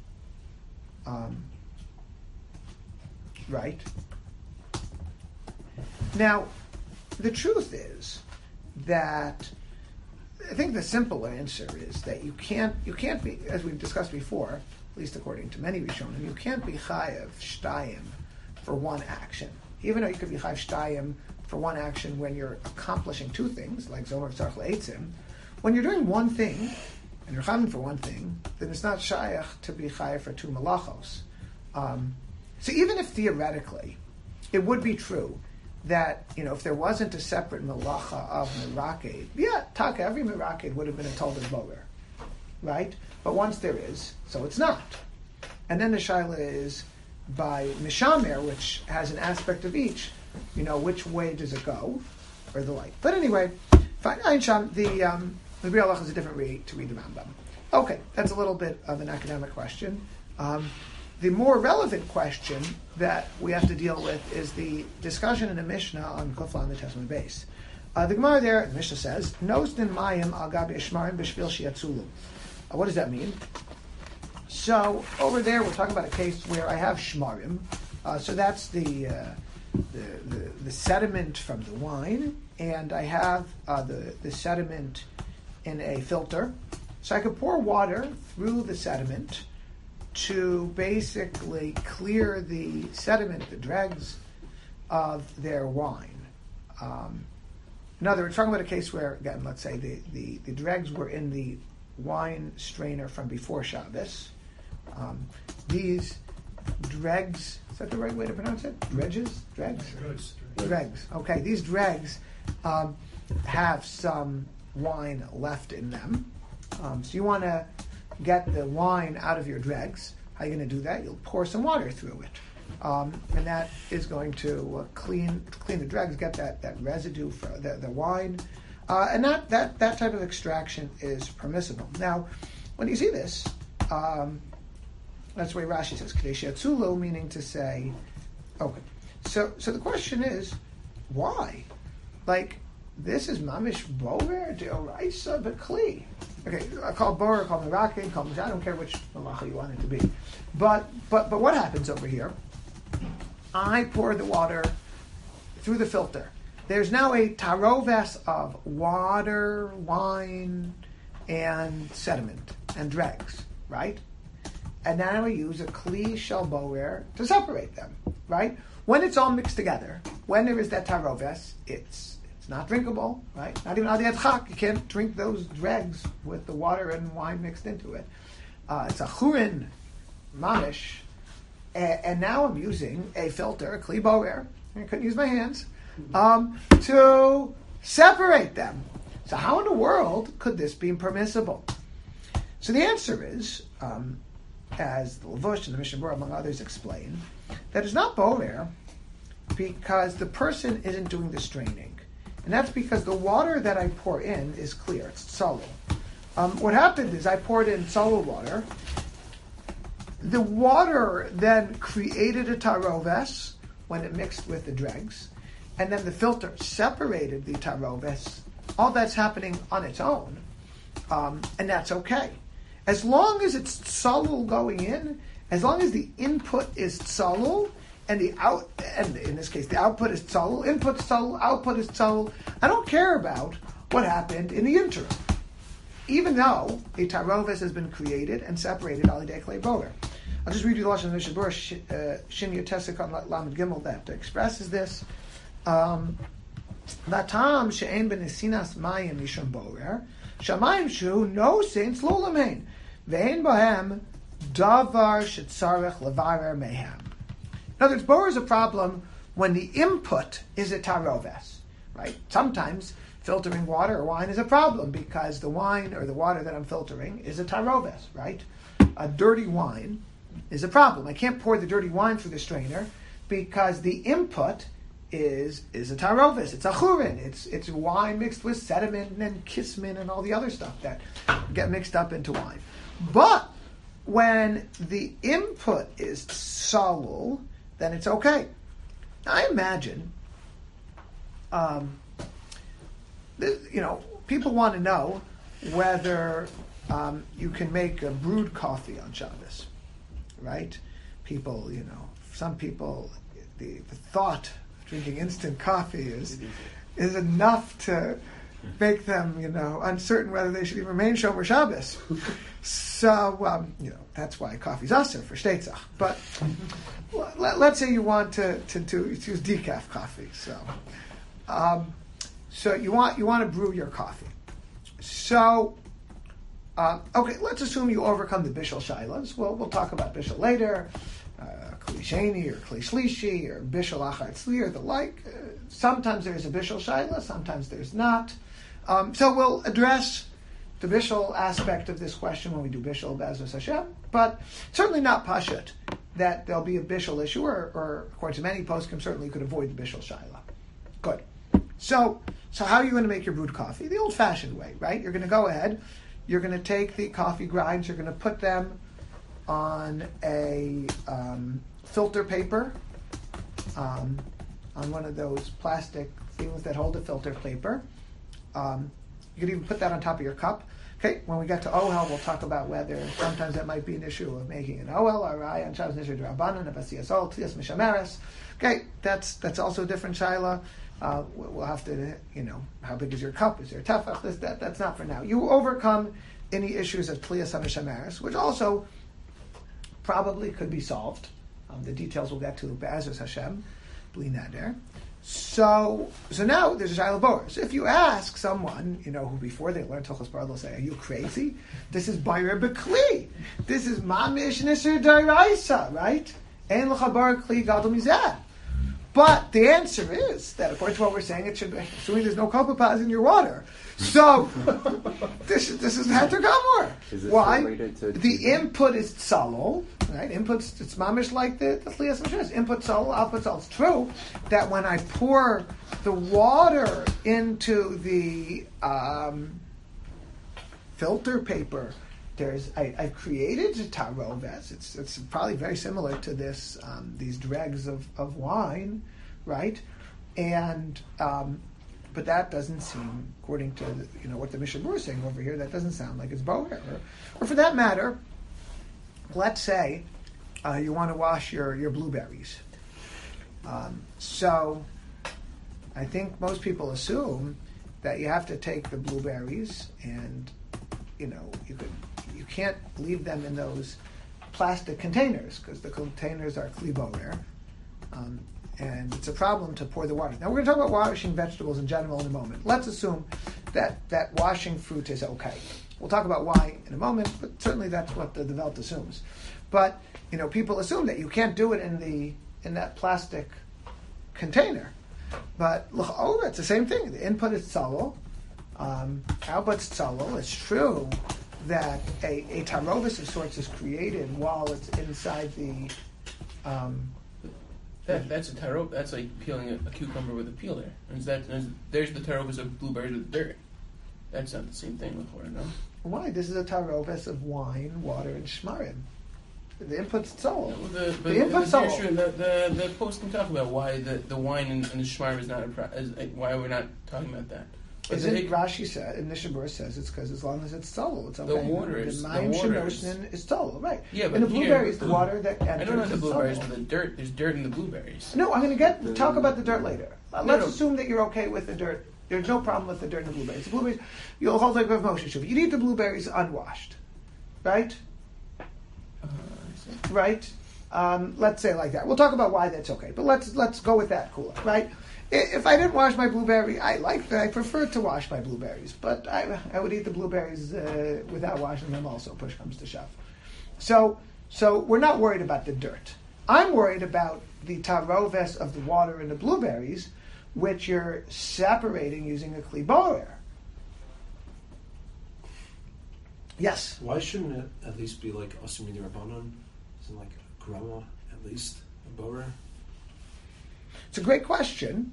Right? Now, the truth is that I think the simple answer is that you can't be, as we've discussed before, at least according to many Rishonim, you can't be chayav shtayim for one action. Even though you could be chayav shtayim for one action when you're accomplishing two things, like zomer tzarich le'etzim. When you're doing one thing, and you're chayav for one thing, then it's not shayach to be chayav for two malachos. So even if theoretically it would be true that, if there wasn't a separate malacha of miraked, taka, every miraked would have been a toldos borer, right? But once there is, so it's not. And then the shaila is by mishamer, which has an aspect of each, which way does it go, or the like. But anyway, fine. The Bir Halacha is a different way to read the Rambam. Okay, that's a little bit of an academic question. The more relevant question that we have to deal with is the discussion in the Mishnah on Kufla on the Testament base. The Gemara there, the Mishnah says, Nosdin mayim al gabi eshmarim b'shvil shiyatzulu. What does that mean? So over there, we're talking about a case where I have shmarim. So that's the sediment from the wine, and I have the sediment in a filter. So I could pour water through the sediment to basically clear the sediment, the dregs of their wine. In other words, talking about a case where, again, let's say the dregs were in the wine strainer from before Shabbos. These dregs, is that the right way to pronounce it? Dredges? Dregs? Dregs. Okay, these dregs have some wine left in them. So you want to get the wine out of your dregs. How are you going to do that? You'll pour some water through it. And that is going to clean the dregs, get that residue for the wine. And that type of extraction is permissible. Now, when you see this, that's why Rashi says Kadesh Yatzulu, meaning to say, okay. So the question is, why? Like, this is mamish bover deoraisa bekli. Okay, I call borer, call merake, call I don't care which malacha you want it to be. But what happens over here? I pour the water through the filter. There's now a taroves of water, wine, and sediment and dregs, right? And now I use a kli shel borer to separate them, right? When it's all mixed together, when there is that taroves, it's not drinkable, right? Not even adi adchak. You can't drink those dregs with the water and wine mixed into it. It's a churin mamish. And now I'm using a filter, a kli borer. I couldn't use my hands to separate them. So how in the world could this be permissible? So the answer is, as the Levush and the Mishnah Berurah, among others, explain, that it's not borer because the person isn't doing the straining. And that's because the water that I pour in is clear. It's tzalul. What happened is I poured in tzalul water. The water then created a taroves when it mixed with the dregs. And then the filter separated the taroves. All that's happening on its own. And that's okay. As long as it's tzalul going in, as long as the input is tzalul, and and in this case, the output is tzalul, input is tzalul, output is tzalul, I don't care about what happened in the interim. Even though a taroves has been created and separated al yidei klei borer. I'll just read you the Lashon of Mishnah Berurah, Shin Yotesek on Lamed Gimel, that expresses this. Vatam she'en benesinas mayim mishum borer, shamayim shu no saints lulamein, ve'en bohem davar shetzarech levarer mehem. In other words, borer is a problem when the input is a taroves, right? Sometimes filtering water or wine is a problem because the wine or the water that I'm filtering is a taroves, right? A dirty wine is a problem. I can't pour the dirty wine through the strainer because the input is a taroves. It's a churin. It's wine mixed with sediment and kismin and all the other stuff that get mixed up into wine. But when the input is tzalul, then it's okay. Now, I imagine, people want to know whether you can make a brewed coffee on Shabbos, right? People, some people, the thought of drinking instant coffee is enough to make them, uncertain whether they should even remain Shomer Shabbos. So, that's why coffee's aser for shteitzach. But let's say you want to use decaf coffee. So you want to brew your coffee. So, okay, let's assume you overcome the bishul shilas. Well, we'll talk about bishul later, kli sheni or kli shlishi or bishul achar tzli or the like. Sometimes there's a bishul shilas, sometimes there's not. So we'll address the bishul aspect of this question when we do bishul b'ezus Hashem, but certainly not pashut that there'll be a bishul issue, or according to many poskim, certainly you could avoid the bishul shaila. Good. So how are you going to make your brewed coffee? The old-fashioned way, right? You're going to go ahead, you're going to take the coffee grinds, you're going to put them on a filter paper, on one of those plastic things that hold a filter paper. You could even put that on top of your cup. Okay, when we get to Ohel, we'll talk about whether sometimes that might be an issue of making an Ohel, Arai, and Shabbos Nisher D'Rabbanan, Abasiyas Ol, Tzias Mishameres. Okay, that's also a different shaila. We'll have to, how big is your cup? Is there a tefach? That's not for now. You overcome any issues of Tlias HaMishameres, which also probably could be solved. The details we'll get to Be'ezus Hashem, Bli Neder. So now there's a shaila borer. So if you ask someone, who before they learn Hilchos Bar, they'll say, "Are you crazy? This is borer b'kli. This is mamish nisur d'oraisa, right? Ein l'cha borer kli gadol mizeh." But the answer is that, according to what we're saying, it should be assuming there's no copepaz in your water. So this is heter gamor. Is this Why? related to The input is tzalol, right? Inputs, it's mamish like the Chlias Mishras. Input tzalol, output tzalol. It's true that when I pour the water into the filter paper, I've created a taroves. It's probably very similar to this these dregs of wine, right? And but that doesn't seem, according to what the Mishnah Berurah is saying over here, that doesn't sound like it's boher. Or for that matter, let's say you want to wash your blueberries. So I think most people assume that you have to take the blueberries and you can't leave them in those plastic containers because the containers are kli borer. And it's a problem to pour the water. Now we're going to talk about washing vegetables in general in a moment. Let's assume that washing fruit is okay. We'll talk about why in a moment, but certainly that's what the Welt assumes. But people assume that you can't do it in that plastic container. But l'cha'ora, it's the same thing. The input is tzalol, output's tzalol. It's true that a tarovis of sorts is created while it's inside the. That's a tarot. That's like peeling a cucumber with a peeler. There's the tarovis of blueberries with dirt. That's not the same thing before, no? Why? This is a tarovis of wine, water, and shmarim. The input's tzalol. The input's tzalol. The post can talk about why the wine and the shmarim is not why we're not talking about that. Isn't Rashi said, and Mishnah Berurah says it's because as long as it's tzalol, it's okay. The water is tzalol, right? Yeah, but and the blueberries, the water that enters. I don't know the blueberries, tzalol. but the dirt. There's dirt in the blueberries. No, I'm going to talk about the dirt later. Let's assume that you're okay with the dirt. There's no problem with the dirt in the blueberries. The blueberries, you'll hold like Rav Moshe Shuv. You'd eat the blueberries unwashed, right? Right. Let's say it like that. We'll talk about why that's okay, but let's go with that cooler, right? If I didn't wash my blueberry, I prefer to wash my blueberries, but I would eat the blueberries without washing them also, push comes to shove. So we're not worried about the dirt. I'm worried about the taroves of the water in the blueberries, which you're separating using a kli borer. Yes? Why shouldn't it at least be like Asumi Rabbanon? Isn't like grama at least a borer? It's a great question.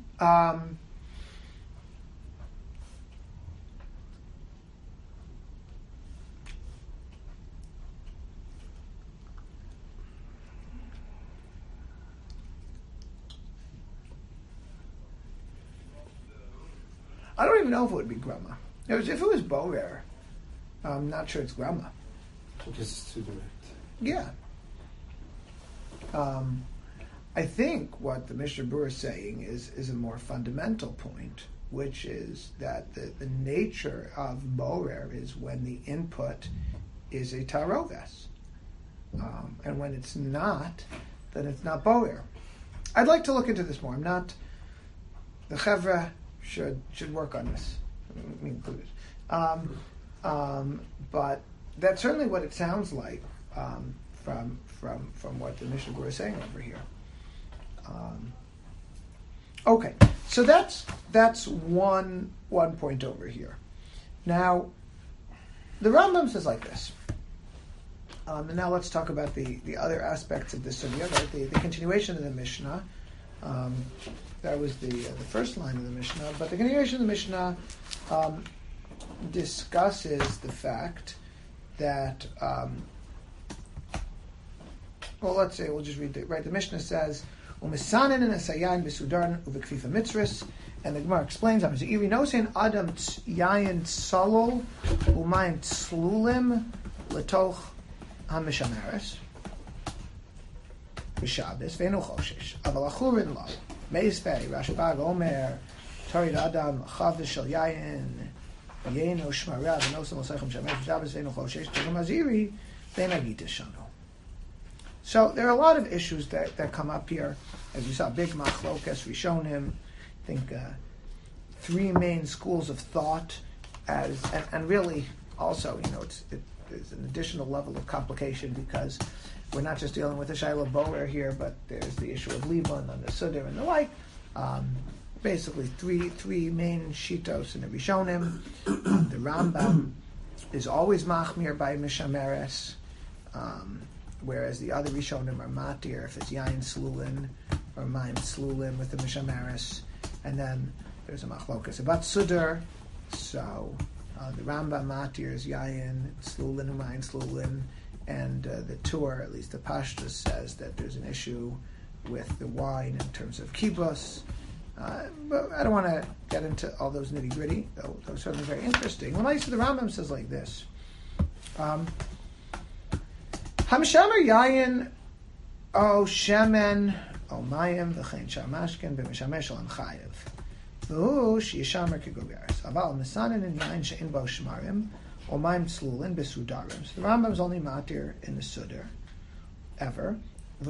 I don't even know if it would be grama. If it was borer, I'm not sure it's grama. Because it's too direct. Yeah. I think what the Mishnah Berurah is saying is a more fundamental point, which is that the nature of borer is when the input is a taroves. And when it's not, then it's not borer. I'd like to look into this more. The Chevra should work on this, me included. But that's certainly what it sounds like from what the Mishnah Berurah is saying over here. Okay, so that's one point over here. Now, the Rambam says like this. And now let's talk about the other aspects of this sugya, right? The continuation of the Mishnah. That was the first line of the Mishnah, but the continuation of the Mishnah discusses the fact that. Well, let's say we'll just read it. Right, the Mishnah says. Umisanin and Asayan Bisudarn Uvekfifa Mitzris, and the Gemara explains that Irinosin Adam Yayin Salol Umayin Tslulim Letoch Hamishamaris B'Shabbos Ve'enu Choshesh Aval Achurin Lo Meisvei Rashbag Omer Tarid Adam Chav Shel Yayin Yeno Shmarav V'Nosam L'Seichem Shamesh B'Shabbos Ve'enu Choshesh Tegum Aziri Ve'Nagita Shanu. So there are a lot of issues that come up here. As you saw, big machlokas, Rishonim, I think three main schools of thought, and really also, there's an additional level of complication because we're not just dealing with the Shaila Boer here, but there's the issue of Liban and the Sudar and the like. Basically, three main shitos in the Rishonim. The Rambam is always machmir by Mishameres, whereas the other Rishonim are matir if it's Yain Slulin or Mayim Slulin with the Mishameres. And then there's a machlokas about Sudar. So the Rambam matir is Yain Slulin and Mayim Slulin. And the Tur, at least the Pashtus, says that there's an issue with the wine in terms of kibbutz. But I don't want to get into all those nitty gritty, though those are certainly very interesting. When I see the Rambam says like this: Hamshamer yayin o shemen o mayim v'chein shamashken b'mishamesh al chayev v'hu sheyishamer kegogeres aval misanin in yayin she'in bo shmarim o mayim tzlulin b'sudarim. So the Rambam is only matir in the sudar ever. So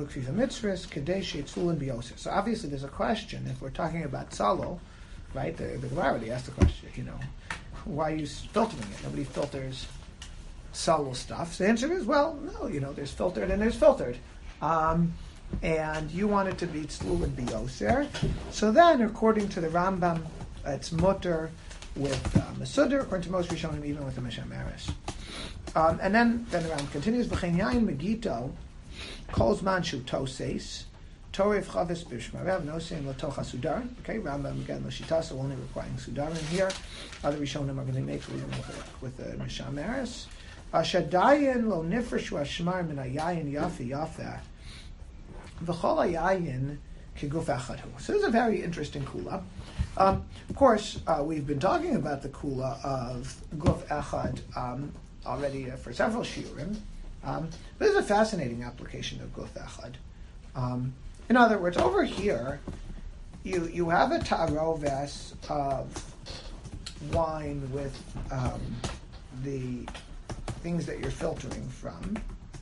obviously there's a question, if we're talking about Tzalo, right, the Gemara already asked the question, why are you filtering it? Nobody filters Tzalo stuff. So the answer is, well, no, there's filtered and there's filtered. And you want it to be Tzlul and Bioser. So then, according to the Rambam, it's mutter with Masudar, according to most Rishonim, even with the Mishameres. And then the Rambam continues, V'chein yayin megito, calls manshu toses, torif chavis b'shmarev noseim latocha sudar. Okay, Rambam again l'shitasa only requiring sudarim here. Other Rishonim are going to make even with the mishameres. Shadayin lo nifreshu hashmar min hayayin yafi yafa. V'chol hayayin keguf echad. So this is a very interesting kula. Of course, we've been talking about the kula of guf echad already for several shiurim. This is a fascinating application of Guf Echad. In other words, over here, you have a taroves of wine with the things that you're filtering from,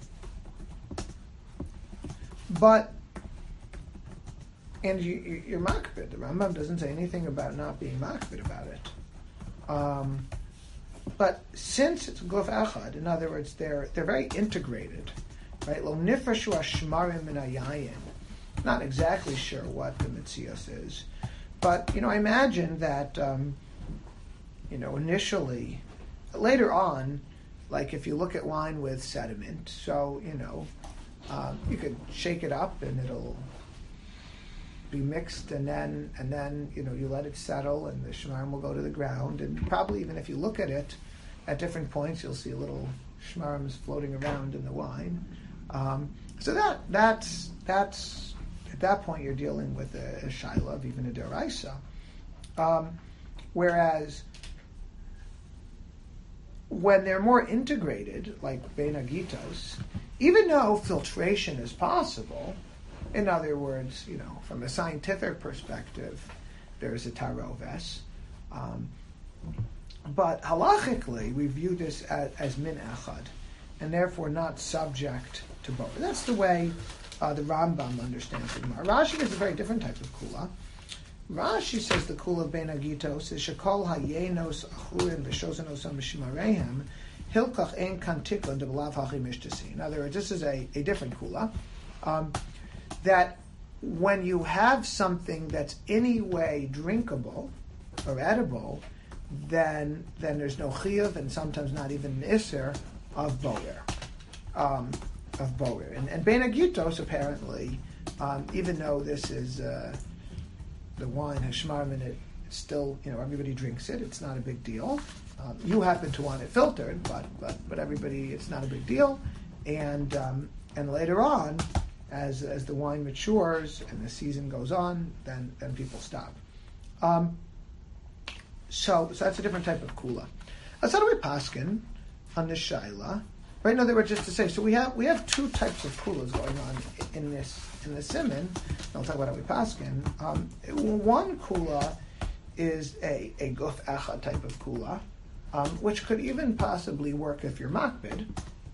and you're makbid. The Rambam doesn't say anything about not being makbid about it. But since it's Guf Echad, in other words, they're very integrated, right? Lo nifreshu hashmarim min hayayin. Not exactly sure what the mitzias is, but I imagine that initially, later on, like if you look at wine with sediment, so you could shake it up and it'll be mixed, and then you let it settle, and the shmarim will go to the ground, and probably even if you look at it at different points, you'll see little shmarims floating around in the wine. So that's at that point you're dealing with a shaila of even a deraisa. Whereas when they're more integrated, like bein agitos, even though filtration is possible. In other words, from a scientific perspective, there's a taroves. But halachically, we view this as min echad, and therefore not subject to both. That's the way the Rambam understands it. Rashi is a very different type of kula. Rashi says the kula of bein agitos is shekol hayenos achurin v'shozanos mishmarehem hilkach ein kantikla debelav hachi mishtasi. In other words, this is a different kula. That when you have something that's any way drinkable or edible, then there's no chiyuv and sometimes not even an iser of boer. And bein agitos apparently, even though this is the wine has shmarim in it, still everybody drinks it. It's not a big deal. You happen to want it filtered, but everybody, it's not a big deal. And later on, as the wine matures and the season goes on, then people stop. So that's a different type of kula. So how do we paskin on this shaila? Right? In other words, just to say, so we have two types of kulas going on in the siman. I'll talk about how we paskin. One kula is a guf echad type of kula, which could even possibly work if you're makbid.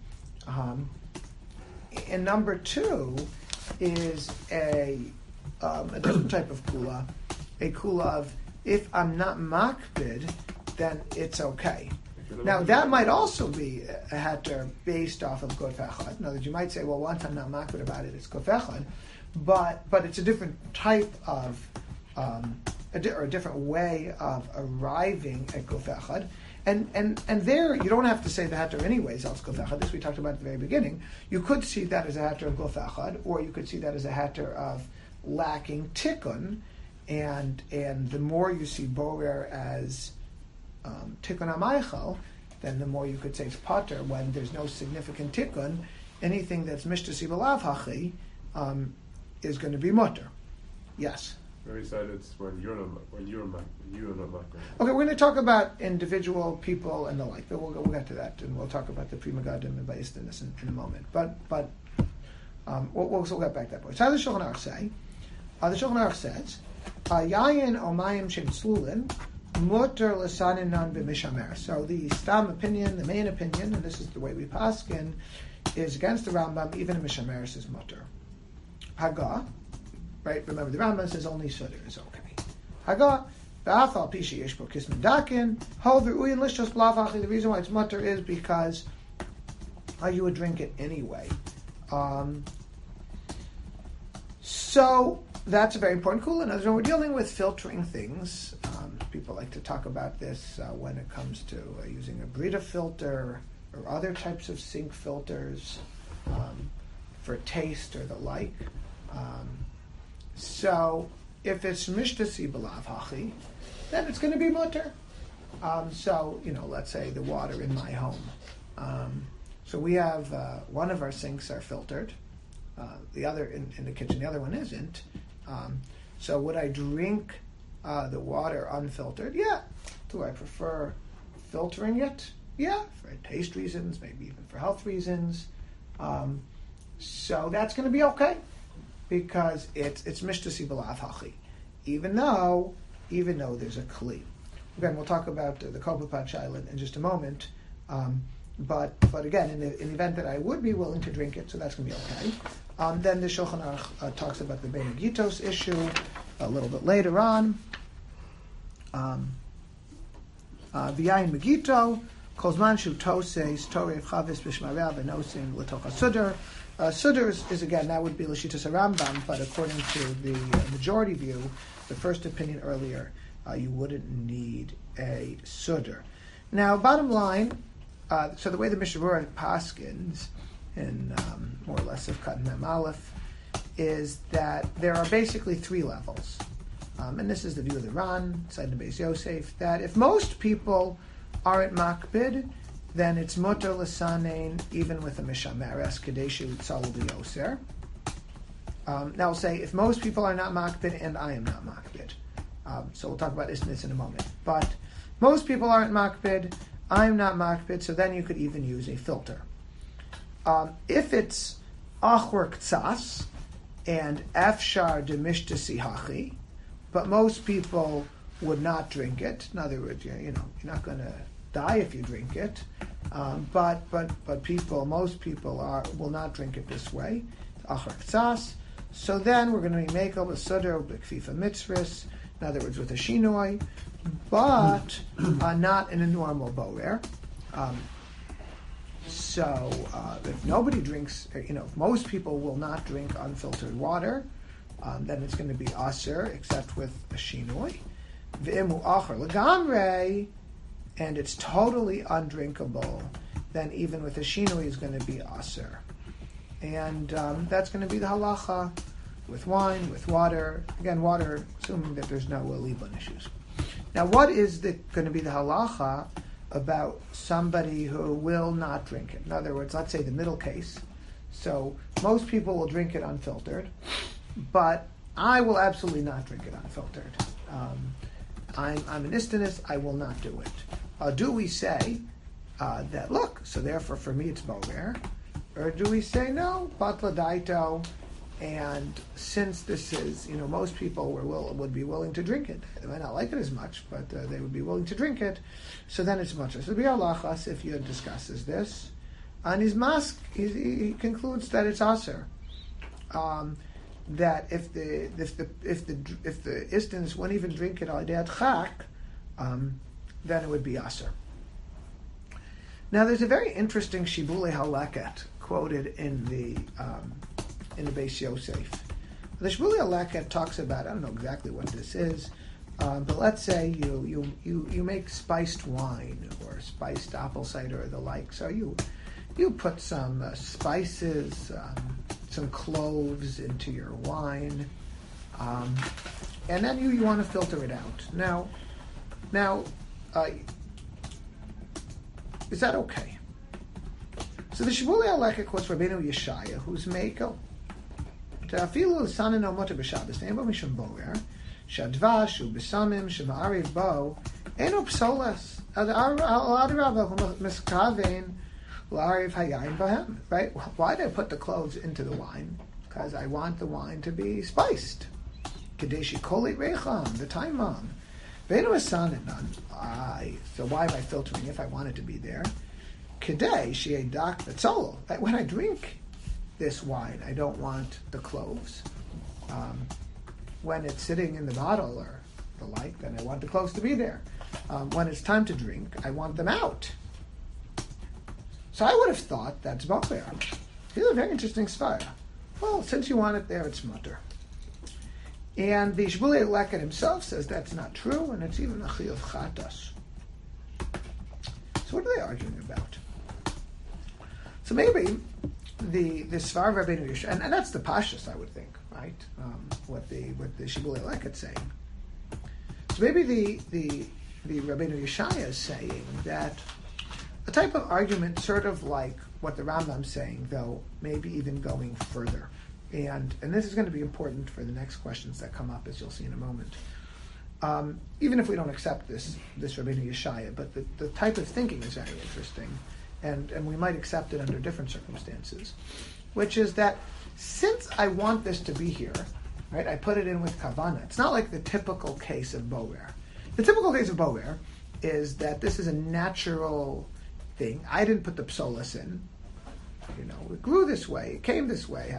And number two is a different type of kula, a kula of if I'm not makbid, then it's okay. Now, that might also be a heter based off of guf echad. In other words, you might say, well, once I'm not makbid about it, it's guf echad, but it's a different type of, a different way of arriving at guf echad. And there, you don't have to say the heter anyways, else guf echad. This we talked about at the very beginning. You could see that as a heter of guf echad, or you could see that as a heter of lacking tikkun, and the more you see borer as tikkun amaychal, then the more you could say it's pater when there's no significant tikkun. Anything that's mishtasi b'lav hachi is going to be mutter. Yes. Very sad. It's when you're not makbid. Okay, we're going to talk about individual people and the like. But we'll get to that, and we'll talk about the Pri Megadim and Bayistinis in a moment. But we'll get back to that point. So how does the Shulchan Aruch say? The Shulchan Aruch says, "Yayin o mayim shem tzlulin mutter l'saninan b'mishamer." So the stam opinion, the main opinion, and this is the way we paskin, is against the Rambam. Even a mishamer is mutter. Haggah, right? Remember, the Rambam says only suder is okay. Haggah, ba'afal pishi yeshbo kismin dakin, however, uyin lishtos blavachi. The reason why it's mutter is because you would drink it anyway. So that's a very important kula. And as we're dealing with filtering things, people like to talk about this when it comes to using a Brita filter or other types of sink filters for taste or the like. So if it's mishtasi b'lav hachi, then it's going to be mutter. So, let's say the water in my home. So we have one of our sinks are filtered, the other in the kitchen, the other one isn't. So would I drink the water unfiltered? Yeah. Do I prefer filtering it? Yeah, for taste reasons, maybe even for health reasons. So that's going to be okay because it's mishtasi b'lav hachi, even though there's a kli. Again, we'll talk about the Kopapat Shaila in just a moment. But again, in the event that I would be willing to drink it, so that's going to be okay. Then the Shulchan Aruch talks about the Bein Hagitos issue a little bit later on. V'yayin Megito, Kozman Shu Toses, Torev Chavis B'Shmarev V'Nosin L'Tocha Sudar. Sudar is again, that would be L'Shitas HaRambam, but according to the majority view, the first opinion earlier, you wouldn't need a Sudar. Now, bottom line, so the way the Mishnah Berurah paskins in more or less of Katan Mem Aleph is that there are basically three levels. And this is the view of the Ran, cited in Beis Yosef, that if most people aren't makbid, then it's mutter l'sanein even with a mishamer, as kadeshu tzalul b'yoser. Now we'll say, if most people are not makbid and I am not makbid. So we'll talk about this in a moment. But most people aren't makbid, I'm not makbid, so then you could even use a filter. If it's achor ktsas and efshar de mishtasi hachi, but most people would not drink it. In other words, you're not going to die if you drink it. But most people will not drink it this way. Achar ktsas. So then we're going to be mekel b'sudar b'kfifa mitzvahs. In other words, with a shinoi, but not in a normal borer. So if nobody drinks, if most people will not drink unfiltered water, then it's going to be aser, except with a shinoi. V'imu acher legamrei, and it's totally undrinkable, then even with a shinoi is going to be aser. And that's going to be the halacha with wine, with water. Again, water, assuming that there's no libun issues. Now, what is going to be the halacha about somebody who will not drink it? In other words, let's say the middle case. So most people will drink it unfiltered, but I will absolutely not drink it unfiltered. I'm an istinist, I will not do it. Do we say that, look, so therefore for me it's boger? Or do we say, no, batla daito, and since this is, most people would be willing to drink it. They might not like it as much, but they would be willing to drink it. So then it's much. So Biur Halachos, if Yud discusses this, and his mask, he concludes that it's aser. That if the istins won't even drink it al deat chak, then it would be aser. Now, there's a very interesting Shibulei Haleket quoted in the Beis Yosef. The Shibulei Haleket talks about, I don't know exactly what this is, but let's say you make spiced wine or spiced apple cider or the like. So you put some spices, some cloves into your wine, and then you want to filter it out. Now, is that okay? So the Shibulei Haleket quotes Rabbeinu Yeshaya, who's Meiko. Ta'afilu l'sanin al mutar b'Shabbos ne'en bo mishum borer shadvash u'besamim shema'ariv bo eno psolas al adrava hu miskavein l'ariv hayayin bahem. Right? Why did I put the cloves into the wine? Because I want the wine to be spiced. Kadeshi kolit recham, the taimam. Ve'eno esanin. So why am I filtering if I want it to be there? Kedei she'edak v'tzolo. When I drink this wine, I don't want the cloves. When it's sitting in the bottle or the like, then I want the cloves to be there. When it's time to drink, I want them out. So I would have thought that's bocher. Here's a very interesting svara. Well, since you want it there, it's mutter. And the Shibulei Haleket himself says that's not true, and it's even a chiyuv chatas. So what are they arguing about? So maybe the Svar of Rabbeinu Yeshaya, and that's the Pashas, I would think, right? What the Shibulei Haleket saying. So maybe the Rabbeinu Yeshaya is saying that a type of argument, sort of like what the Rambam's saying, though maybe even going further. And this is going to be important for the next questions that come up, as you'll see in a moment. Even if we don't accept this Rabbeinu Yeshaya, but the type of thinking is very interesting, and we might accept it under different circumstances, which is that since I want this to be here, right, I put it in with kavana. It's not like the typical case of borer. The typical case of borer is that this is a natural thing. I didn't put the psolas in. It grew this way. It came this way.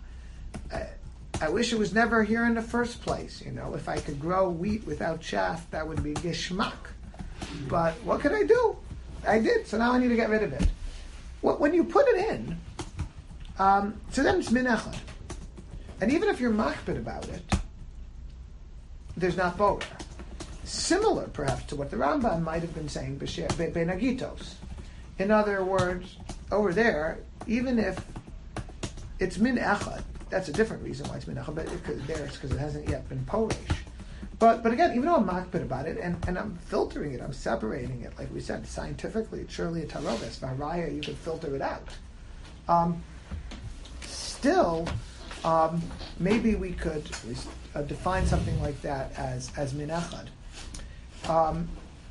I wish it was never here in the first place. If I could grow wheat without chaff, that would be gishmak. But what could I do? I did, so now I need to get rid of it. When you put it in, so then it's min echad. And even if you're machbid about it, there's not borer. Similar, perhaps, to what the Rambam might have been saying, benagitos. In other words, over there, even if it's min echad, that's a different reason why it's min echad, but it's because it hasn't yet been poresh. But again, even though I'm makbid about it, and I'm filtering it, I'm separating it, like we said, scientifically, it's surely a taroves. Varaya, you could filter it out. Still, maybe we could define something like that as min echad.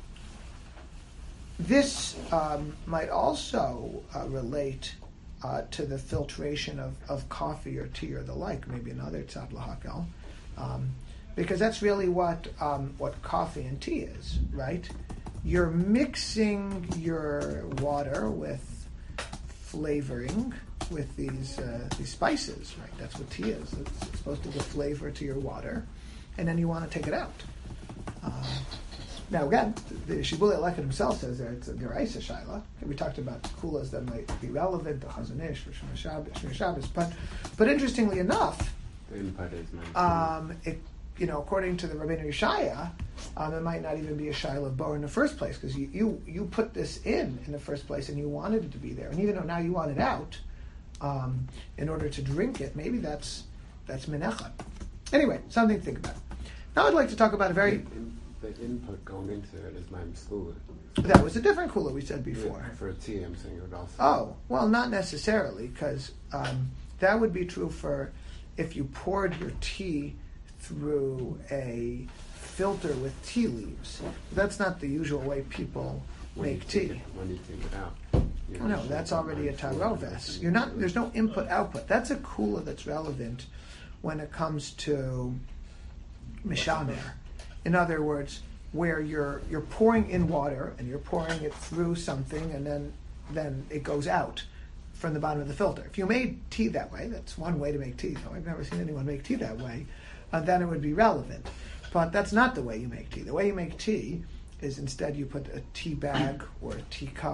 This might also relate to the filtration of coffee or tea or the like, maybe another tzad lahakel, because that's really what coffee and tea is, right? You're mixing your water with flavoring with these spices, right? That's what tea is. It's supposed to give flavor to your water, and then you want to take it out. Now again, the Shibulei Haleket himself says that it's a deraisa shaila. We talked about kulas that might be relevant, the Chazon Ish for Shmir Shabbos, but interestingly enough, the input is according to the Rabbeinu Yeshaya, it might not even be a shaila of borer in the first place, because you put this in the first place and you wanted it to be there, and even though now you want it out in order to drink it, maybe that's min echad. Anyway, something to think about. Now I'd like to talk about a very... The input going into it is my school. That was a different kula we said before. For a tea, I'm saying it would also... Oh, well, not necessarily, because that would be true for if you poured your tea through a filter with tea leaves. That's not the usual way people make tea. When you take it out. Oh, no, that's already a taroves. There's no input-output. That's a kula that's relevant when it comes to mishamer. In other words, where you're pouring in water and you're pouring it through something, and then it goes out from the bottom of the filter. If you made tea that way, that's one way to make tea. Though I've never seen anyone make tea that way. Then it would be relevant. But that's not the way you make tea. The way you make tea is instead you put a tea bag or a teacup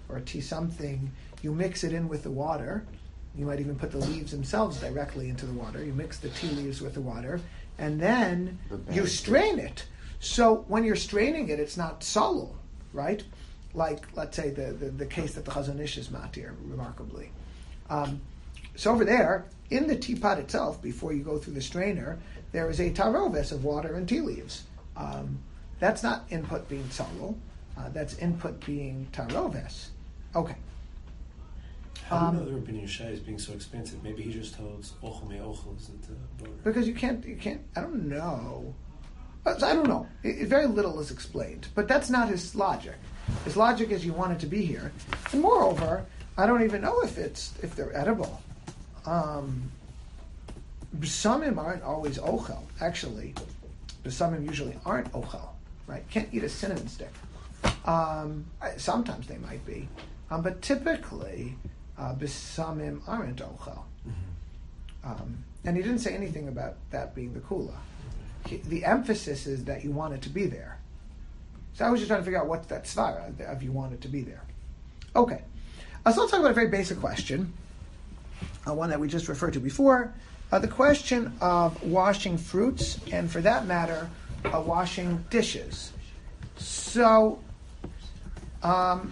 or tea something, you mix it in with the water. You might even put the leaves themselves directly into the water. You mix the tea leaves with the water, and then you strain it. So when you're straining it, it's not solul, right? Like, let's say, the case that the Chazon Ish is matir, remarkably. So over there, in the teapot itself, before you go through the strainer, there is a taroves of water and tea leaves. That's not input being solul. That's input being taroves. Okay. How do you know the Rabbi Yishai is being so expensive? Maybe he just holds ochel me ochel isn't the border. Because you can't, I don't know. I don't know. Very little is explained. But that's not his logic. His logic is you want it to be here. And moreover, I don't even know if they're edible. Besamim aren't always ochel. Actually, besamim usually aren't ochel. Right? Can't eat a cinnamon stick. Sometimes they might be. But typically, besamim aren't ochel. And he didn't say anything about that being the kula. The emphasis is that you want it to be there. So I was just trying to figure out what's that svara if you want it to be there. Okay. So let's talk about a very basic question, one that we just referred to before, the question of washing fruits, and for that matter, washing dishes. So, now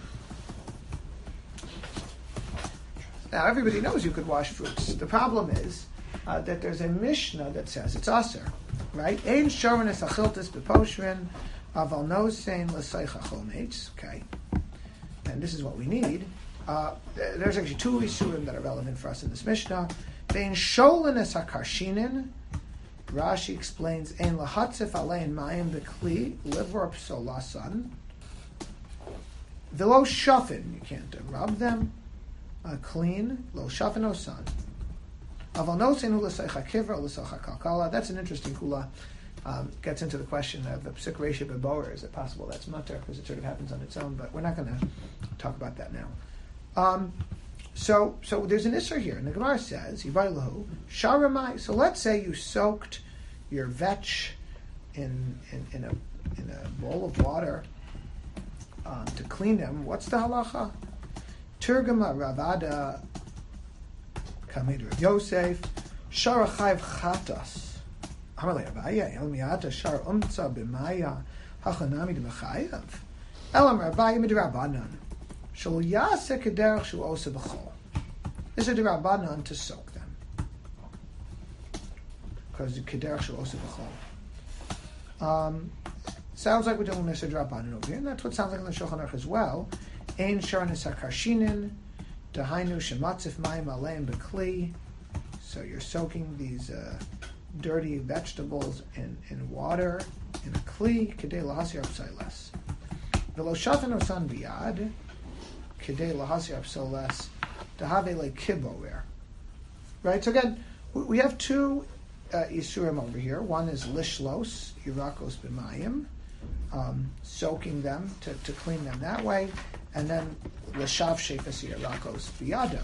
everybody knows you could wash fruits. The problem is that there's a Mishnah that says it's aser, right? Ein shorvanis achiltis beposhrin aval nosein l'seicha chometz. Okay, and this is what we need. There's actually two isurim that are relevant for us in this Mishnah. Vein sholinis hakarshinin. Rashi explains ein lahatzif alein mayim bekli livor psolasan. V'lo shafin, you can't rub them. Clean, lo shafin osan. Aval nosein l'seicha kivra l'seicha kalkala. That's an interesting kula. Gets into the question of the psik reisha beboer. Is it possible that's mutter because it sort of happens on its own? But we're not going to talk about that now. So there's an isser here, and the Gemara says yibaylahu sharamai. So let's say you soaked your vetch in a bowl of water to clean them. What's the halacha? Turgama Ravada Kamid Rav Yosef Sharachayv Chatas. Amalei Abaya El Miata Shar Umtza B'Maya Hachanami D'Mechayav Elam Rabaya Midrabanan Shul Yaseh Kederach Shu Osa B'Chol. This is a D'Rabanan to soak them because the Kederach Shu Osa B'Chol. Sounds like we're doing this D'Rabanan over here, and that's what sounds like in the Shulchan Aruch as well. Ein Sharnis HaKarshinin Dahainu Shematzif Mayim Aleim B'Kli. So you're soaking these dirty vegetables in water in a kli kedei lahasir psailas. V'lo shafin osan biyad kedei lahasir psailas dehave le kiboer. Right. So again, we have two isurim over here. One is lishlos yirakos b'mayim, soaking them to clean them that way, and then l'shav shefas yirakos biyado.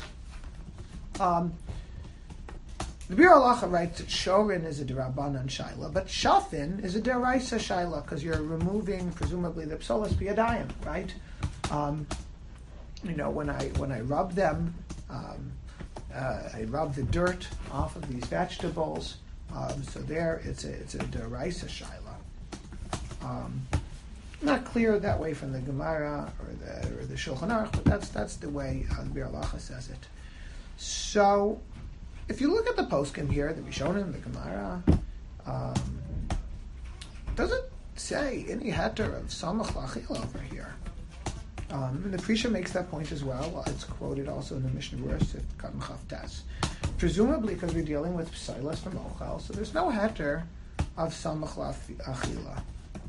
The Bir Halacha writes that shorin is a derabanan shaila, but shafin is a deraisa shaila because you're removing presumably the psolas biyadayim, right? When I rub them, I rub the dirt off of these vegetables. So there, it's a deraisa shaila. Not clear that way from the Gemara or the Shulchan Aruch, but that's the way the Bir Halacha says it. So, if you look at the poskim here, the Rishonim, the Gemara, doesn't say any heter of samach lachil over here. And the Prisha makes that point as well. It's quoted also in the Mishnah verse, Katan Chaf Tes. Presumably because we're dealing with psilas from ochel, so there's no heter of samach lachila.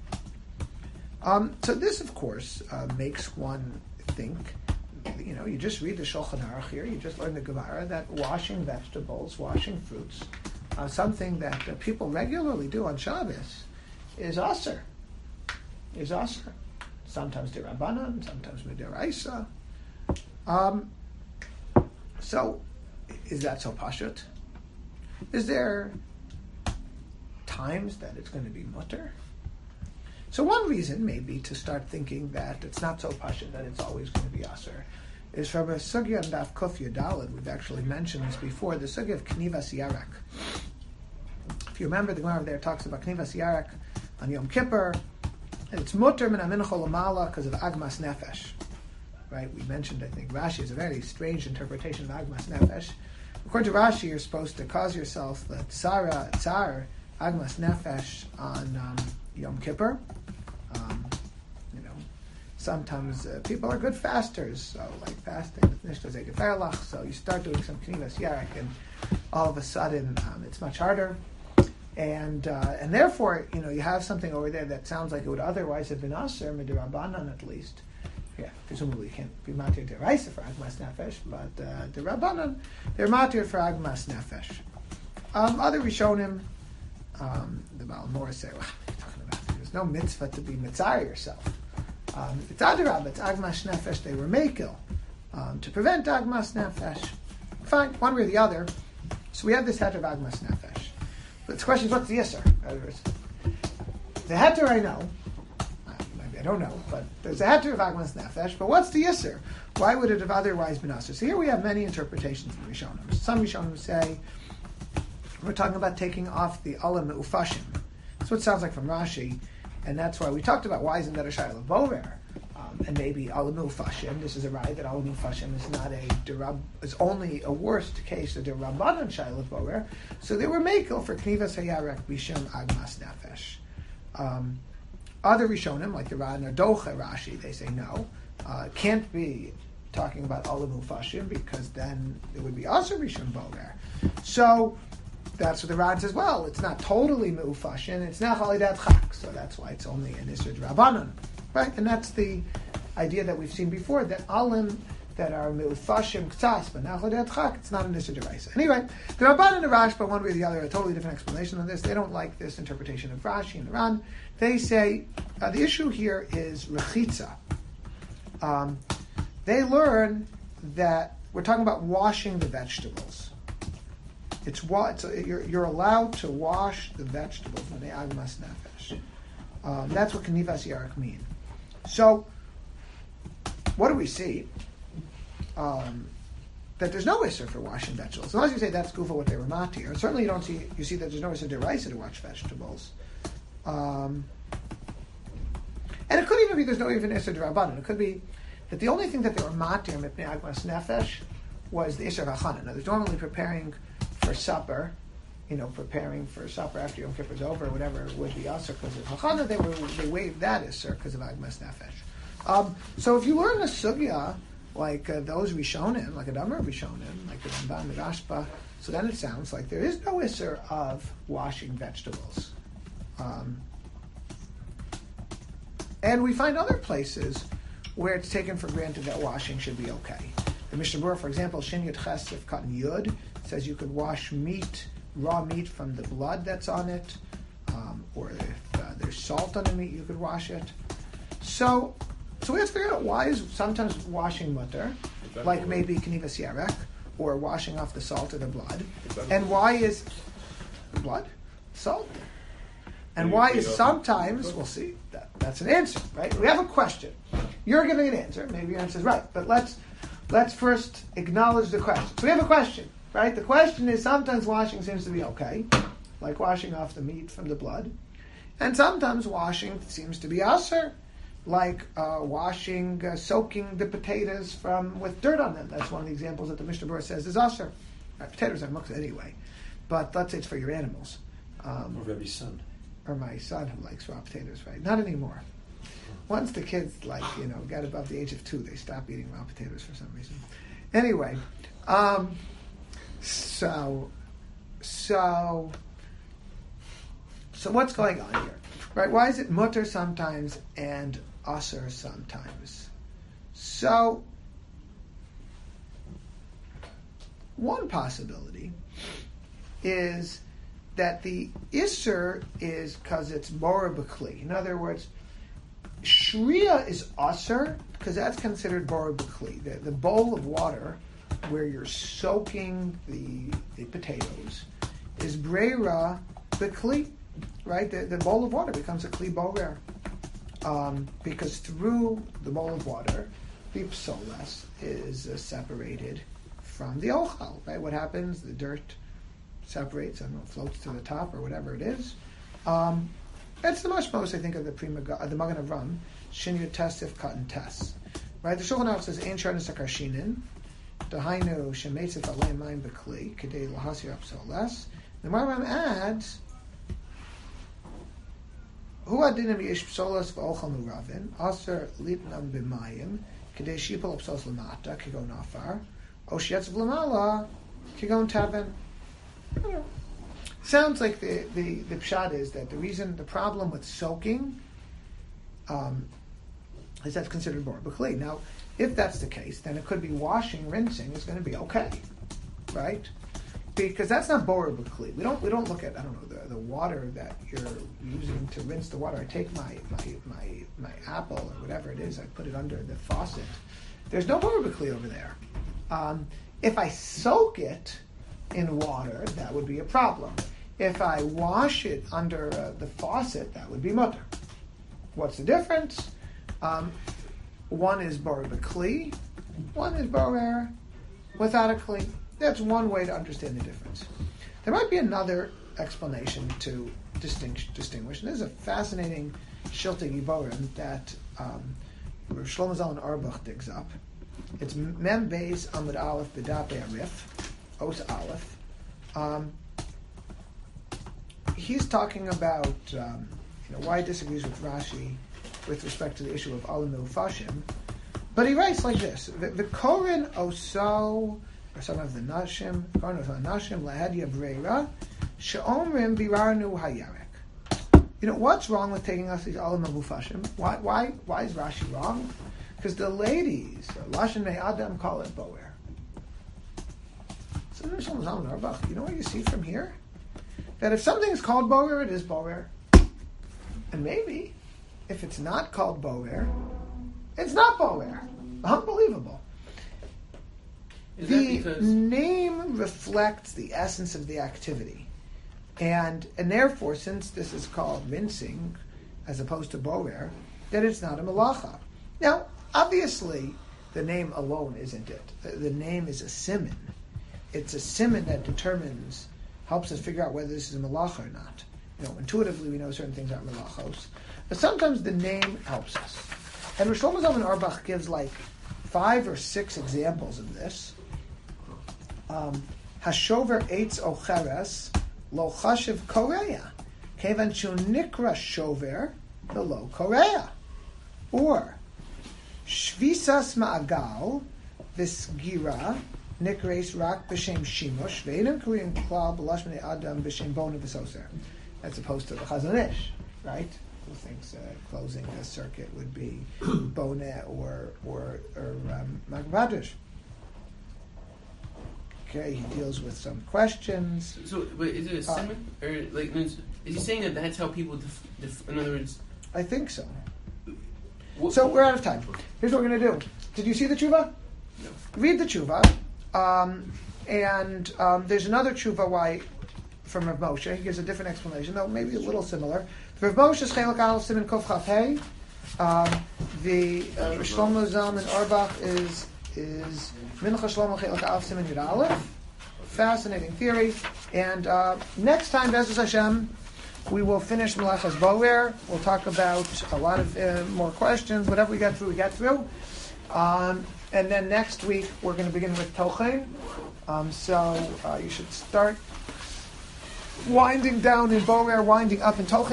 So this, of course, makes one think. You just read the Shulchan Aruch here. You just learn the Gemara that washing vegetables, washing fruits, something that people regularly do on Shabbos, is aser. Sometimes derabanan, sometimes midiraisa. So, is that so pashut? Is there times that it's going to be mutter? So one reason, maybe, to start thinking that it's not so pashut that it's always going to be aser, is from a sugya and daf kuf yudalid. We've actually mentioned this before. The sugya of knivas yarek. If you remember, the Gemara there talks about knivas yarek on Yom Kippur. And it's mutter min amincha lamala because of agmas nefesh. Right? We mentioned, I think, Rashi is a very strange interpretation of agmas nefesh. According to Rashi, you're supposed to cause yourself the tsar, agmas nefesh on Yom Kippur. Sometimes people are good fasters, so like fasting with nishta zeged feirlach. So you start doing some knivas yarek, and all of a sudden it's much harder. And therefore, you have something over there that sounds like it would otherwise have been aser, midrabanan at least. Yeah, presumably you can't be matir deraisa for agmas nefesh, but derabanan, they're matir for agmas nefesh. Other rishonim, the Baal Morris say, what are you talking about? There's no mitzvah to be mitzayir yourself. It's adarab, it's agmas nefesh, they were makil, to prevent agmas nefesh. Fine, one way or the other. So we have this heter of agmas nefesh. But the question is, what's the yisr? The heter I know, maybe I don't know, but there's a heter of agmas nefesh, but what's the yisr? Why would it have otherwise been aser? So here we have many interpretations of the Rishonim. Some Rishonim say, we're talking about taking off the alam me'ufashim. That's what it sounds like from Rashi, and that's why we talked about why isn't that a shayla of bover? And maybe alam me'ufashim, this is a right that alam me'ufashim is not is only a worst case of the rabbanan shayla of bover. So they were makel for knivas hayarek bisham agmas nefesh. Other Rishonim, like the Ran Docha Rashi, they say no, can't be talking about alam me'ufashim because then it would be also bisham bover. So that's what the Rad says. Well, it's not totally me'ufashin, it's not chalidat chak, so that's why it's only an isur d'Rabbanan, right? And that's the idea that we've seen before, that alim that are me'ufashim k'tzas, but not chalidat chak, it's not an isur d'Raisa. Anyway, the Rabbanan and the Rashba, one way or the other, a totally different explanation on this. They don't like this interpretation of Rashi and the Ran. They say the issue here is rechitza. They learn that we're talking about washing the vegetables. You're allowed to wash the vegetables when they agmas nefesh. That's what knivas yarek mean. So, what do we see? That there's no isser for washing vegetables. Unless you say that's gufa what they were matir. Certainly you see that there's no isser deraisa to wash vegetables. And it could even be there's no even isser d'Rabbanan. It could be that the only thing that they were matir mipnei agmas nefesh was the isser v'chana. Now, there's normally preparing for supper, preparing for supper after Yom Kippur is over, or whatever would be aser because of Hachana, they waived that iser because of Agmas Nefesh. So if you learn a sugya like those Rishonim, like a number of Rishonim, like the Ramban, the Rashba, so then it sounds like there is no iser of washing vegetables. And we find other places where it's taken for granted that washing should be okay. The Mishnah Berurah, for example, Shin Yud Ches Sif Katan Yud, says you could wash raw meat from the blood that's on it, or if there's salt on the meat, you could wash it. So we have to figure out why is sometimes washing mutter, like maybe knivas yarek, or washing off the salt or the blood, and why is blood salt, and why is sometimes we'll see that's an answer, right? We have a question. You're giving an answer. Maybe your answer is right, but let's first acknowledge the question. So we have a question. Right? The question is sometimes washing seems to be okay, like washing off the meat from the blood. And sometimes washing seems to be aser, like soaking the potatoes with dirt on them. That's one of the examples that the Mishnah Berurah says is aser. Potatoes are muktzah anyway, but let's say it's for your animals. Or Rebbe's son. Or my son who likes raw potatoes, right? Not anymore. Once the kids got above the age of 2, they stop eating raw potatoes for some reason. Anyway, So what's going on here, right? Why is it mutter sometimes and aser sometimes? So one possibility is that the iser is because it's bora b'kli. In other words, shriya is aser because that's considered bora b'kli. The bowl of water where you're soaking the potatoes is breira b'kli, right? The bowl of water becomes a kli borer. because through the bowl of water, the psolas is separated from the ochal. Right? What happens? The dirt separates, I don't know, floats to the top or whatever it is. That's the mashmos, I think, of the Magen Avram, Shin Yud Tes If Katan Tes. Right? The Shulchan Aruch says, Ein Sharnas HaKarshinin, Dahainu Shemetzif Alei Mayim B'Kli, Kedei Lahasir Psolas. The Rambam adds, Hu Adinim Yesh Psolas V'Ochal Muravin, Aser Litnam B'Mayim, Kedei Shipol Psolas Lamata, Kigon Afar, Oshietz V'Lamala, Kigon Taven. Sounds like the pshat is that the problem with soaking is that's considered bor b'kli. Now, if that's the case, then it could be washing, rinsing is going to be okay, right? Because that's not bor b'kli. We don't look at, I don't know, the water that you're using to rinse the water. I take my apple or whatever it is, I put it under the faucet. There's no bor b'kli over there. If I soak it in water, that would be a problem. If I wash it under the faucet, that would be mutter. What's the difference? One is bor b'kli, one is borer without a kli. That's one way to understand the difference. There might be another explanation to distinguish. And there's a fascinating Shiltei Giborim that Shlomo Zalman Auerbach digs up. It's Mem Beis Amud Aleph B'Dapei Arif, Os Aleph. He's talking about why he disagrees with Rashi with respect to the issue of Alim Ufashim, but he writes like this: the Korin Oso, or some of the Nashim, Korin Oso Nashim Lahed Yabreira Sheomrim Birarnu Hayarek. What's wrong with taking us these Alim Ufashim? Why is Rashi wrong? Because the ladies, Lashon Mei Adam, call it boer. So you know what you see from here? That if something is called boer, it is boer. And maybe, if it's not called boer, it's not boer. Unbelievable. The name reflects the essence of the activity. And therefore, since this is called rinsing, as opposed to boer, then it's not a malacha. Now, obviously, the name alone isn't it. The name is a siman. It's a siman that helps us figure out whether this is a malacha or not. Intuitively we know certain things aren't malachos, but sometimes the name helps us. And Rosh Shlomo Zalman Auerbach gives like 5 or 6 examples of this. Hashover eitz ocheres lo chashiv korea, kevan shu nikra shover the lo korea, or shvisas ma'agal visgira nikreis rak b'shem shimush ve'edim korean klal b'lashmei adam b'shem bona v'soser. As opposed to the Chazon Ish, right? Who thinks closing a circuit would be bona or Magbadrash. Okay, he deals with some questions. So, but is it a simon? Or is he saying that that's how people in other words? I think so. So we're out of time. Here's what we're going to do. Did you see the tshuva? No. Read the tshuva. And there's another tshuva why from Rav Moshe. He gives a different explanation, though maybe a little similar. Rav Moshe's Chelak Aleph Siman Kof Chaf Hey. The Shlomo Zalman Auerbach is Mincha Shlomo Chelak Aleph Siman Yud Aleph. Fascinating theory. And next time, Be'ezus Hashem, we will finish Melachas Boer. We'll talk about a lot of more questions. Whatever we get through. And then next week, we're going to begin with Tochen. So you should start winding down in Boer, winding up in Tochen.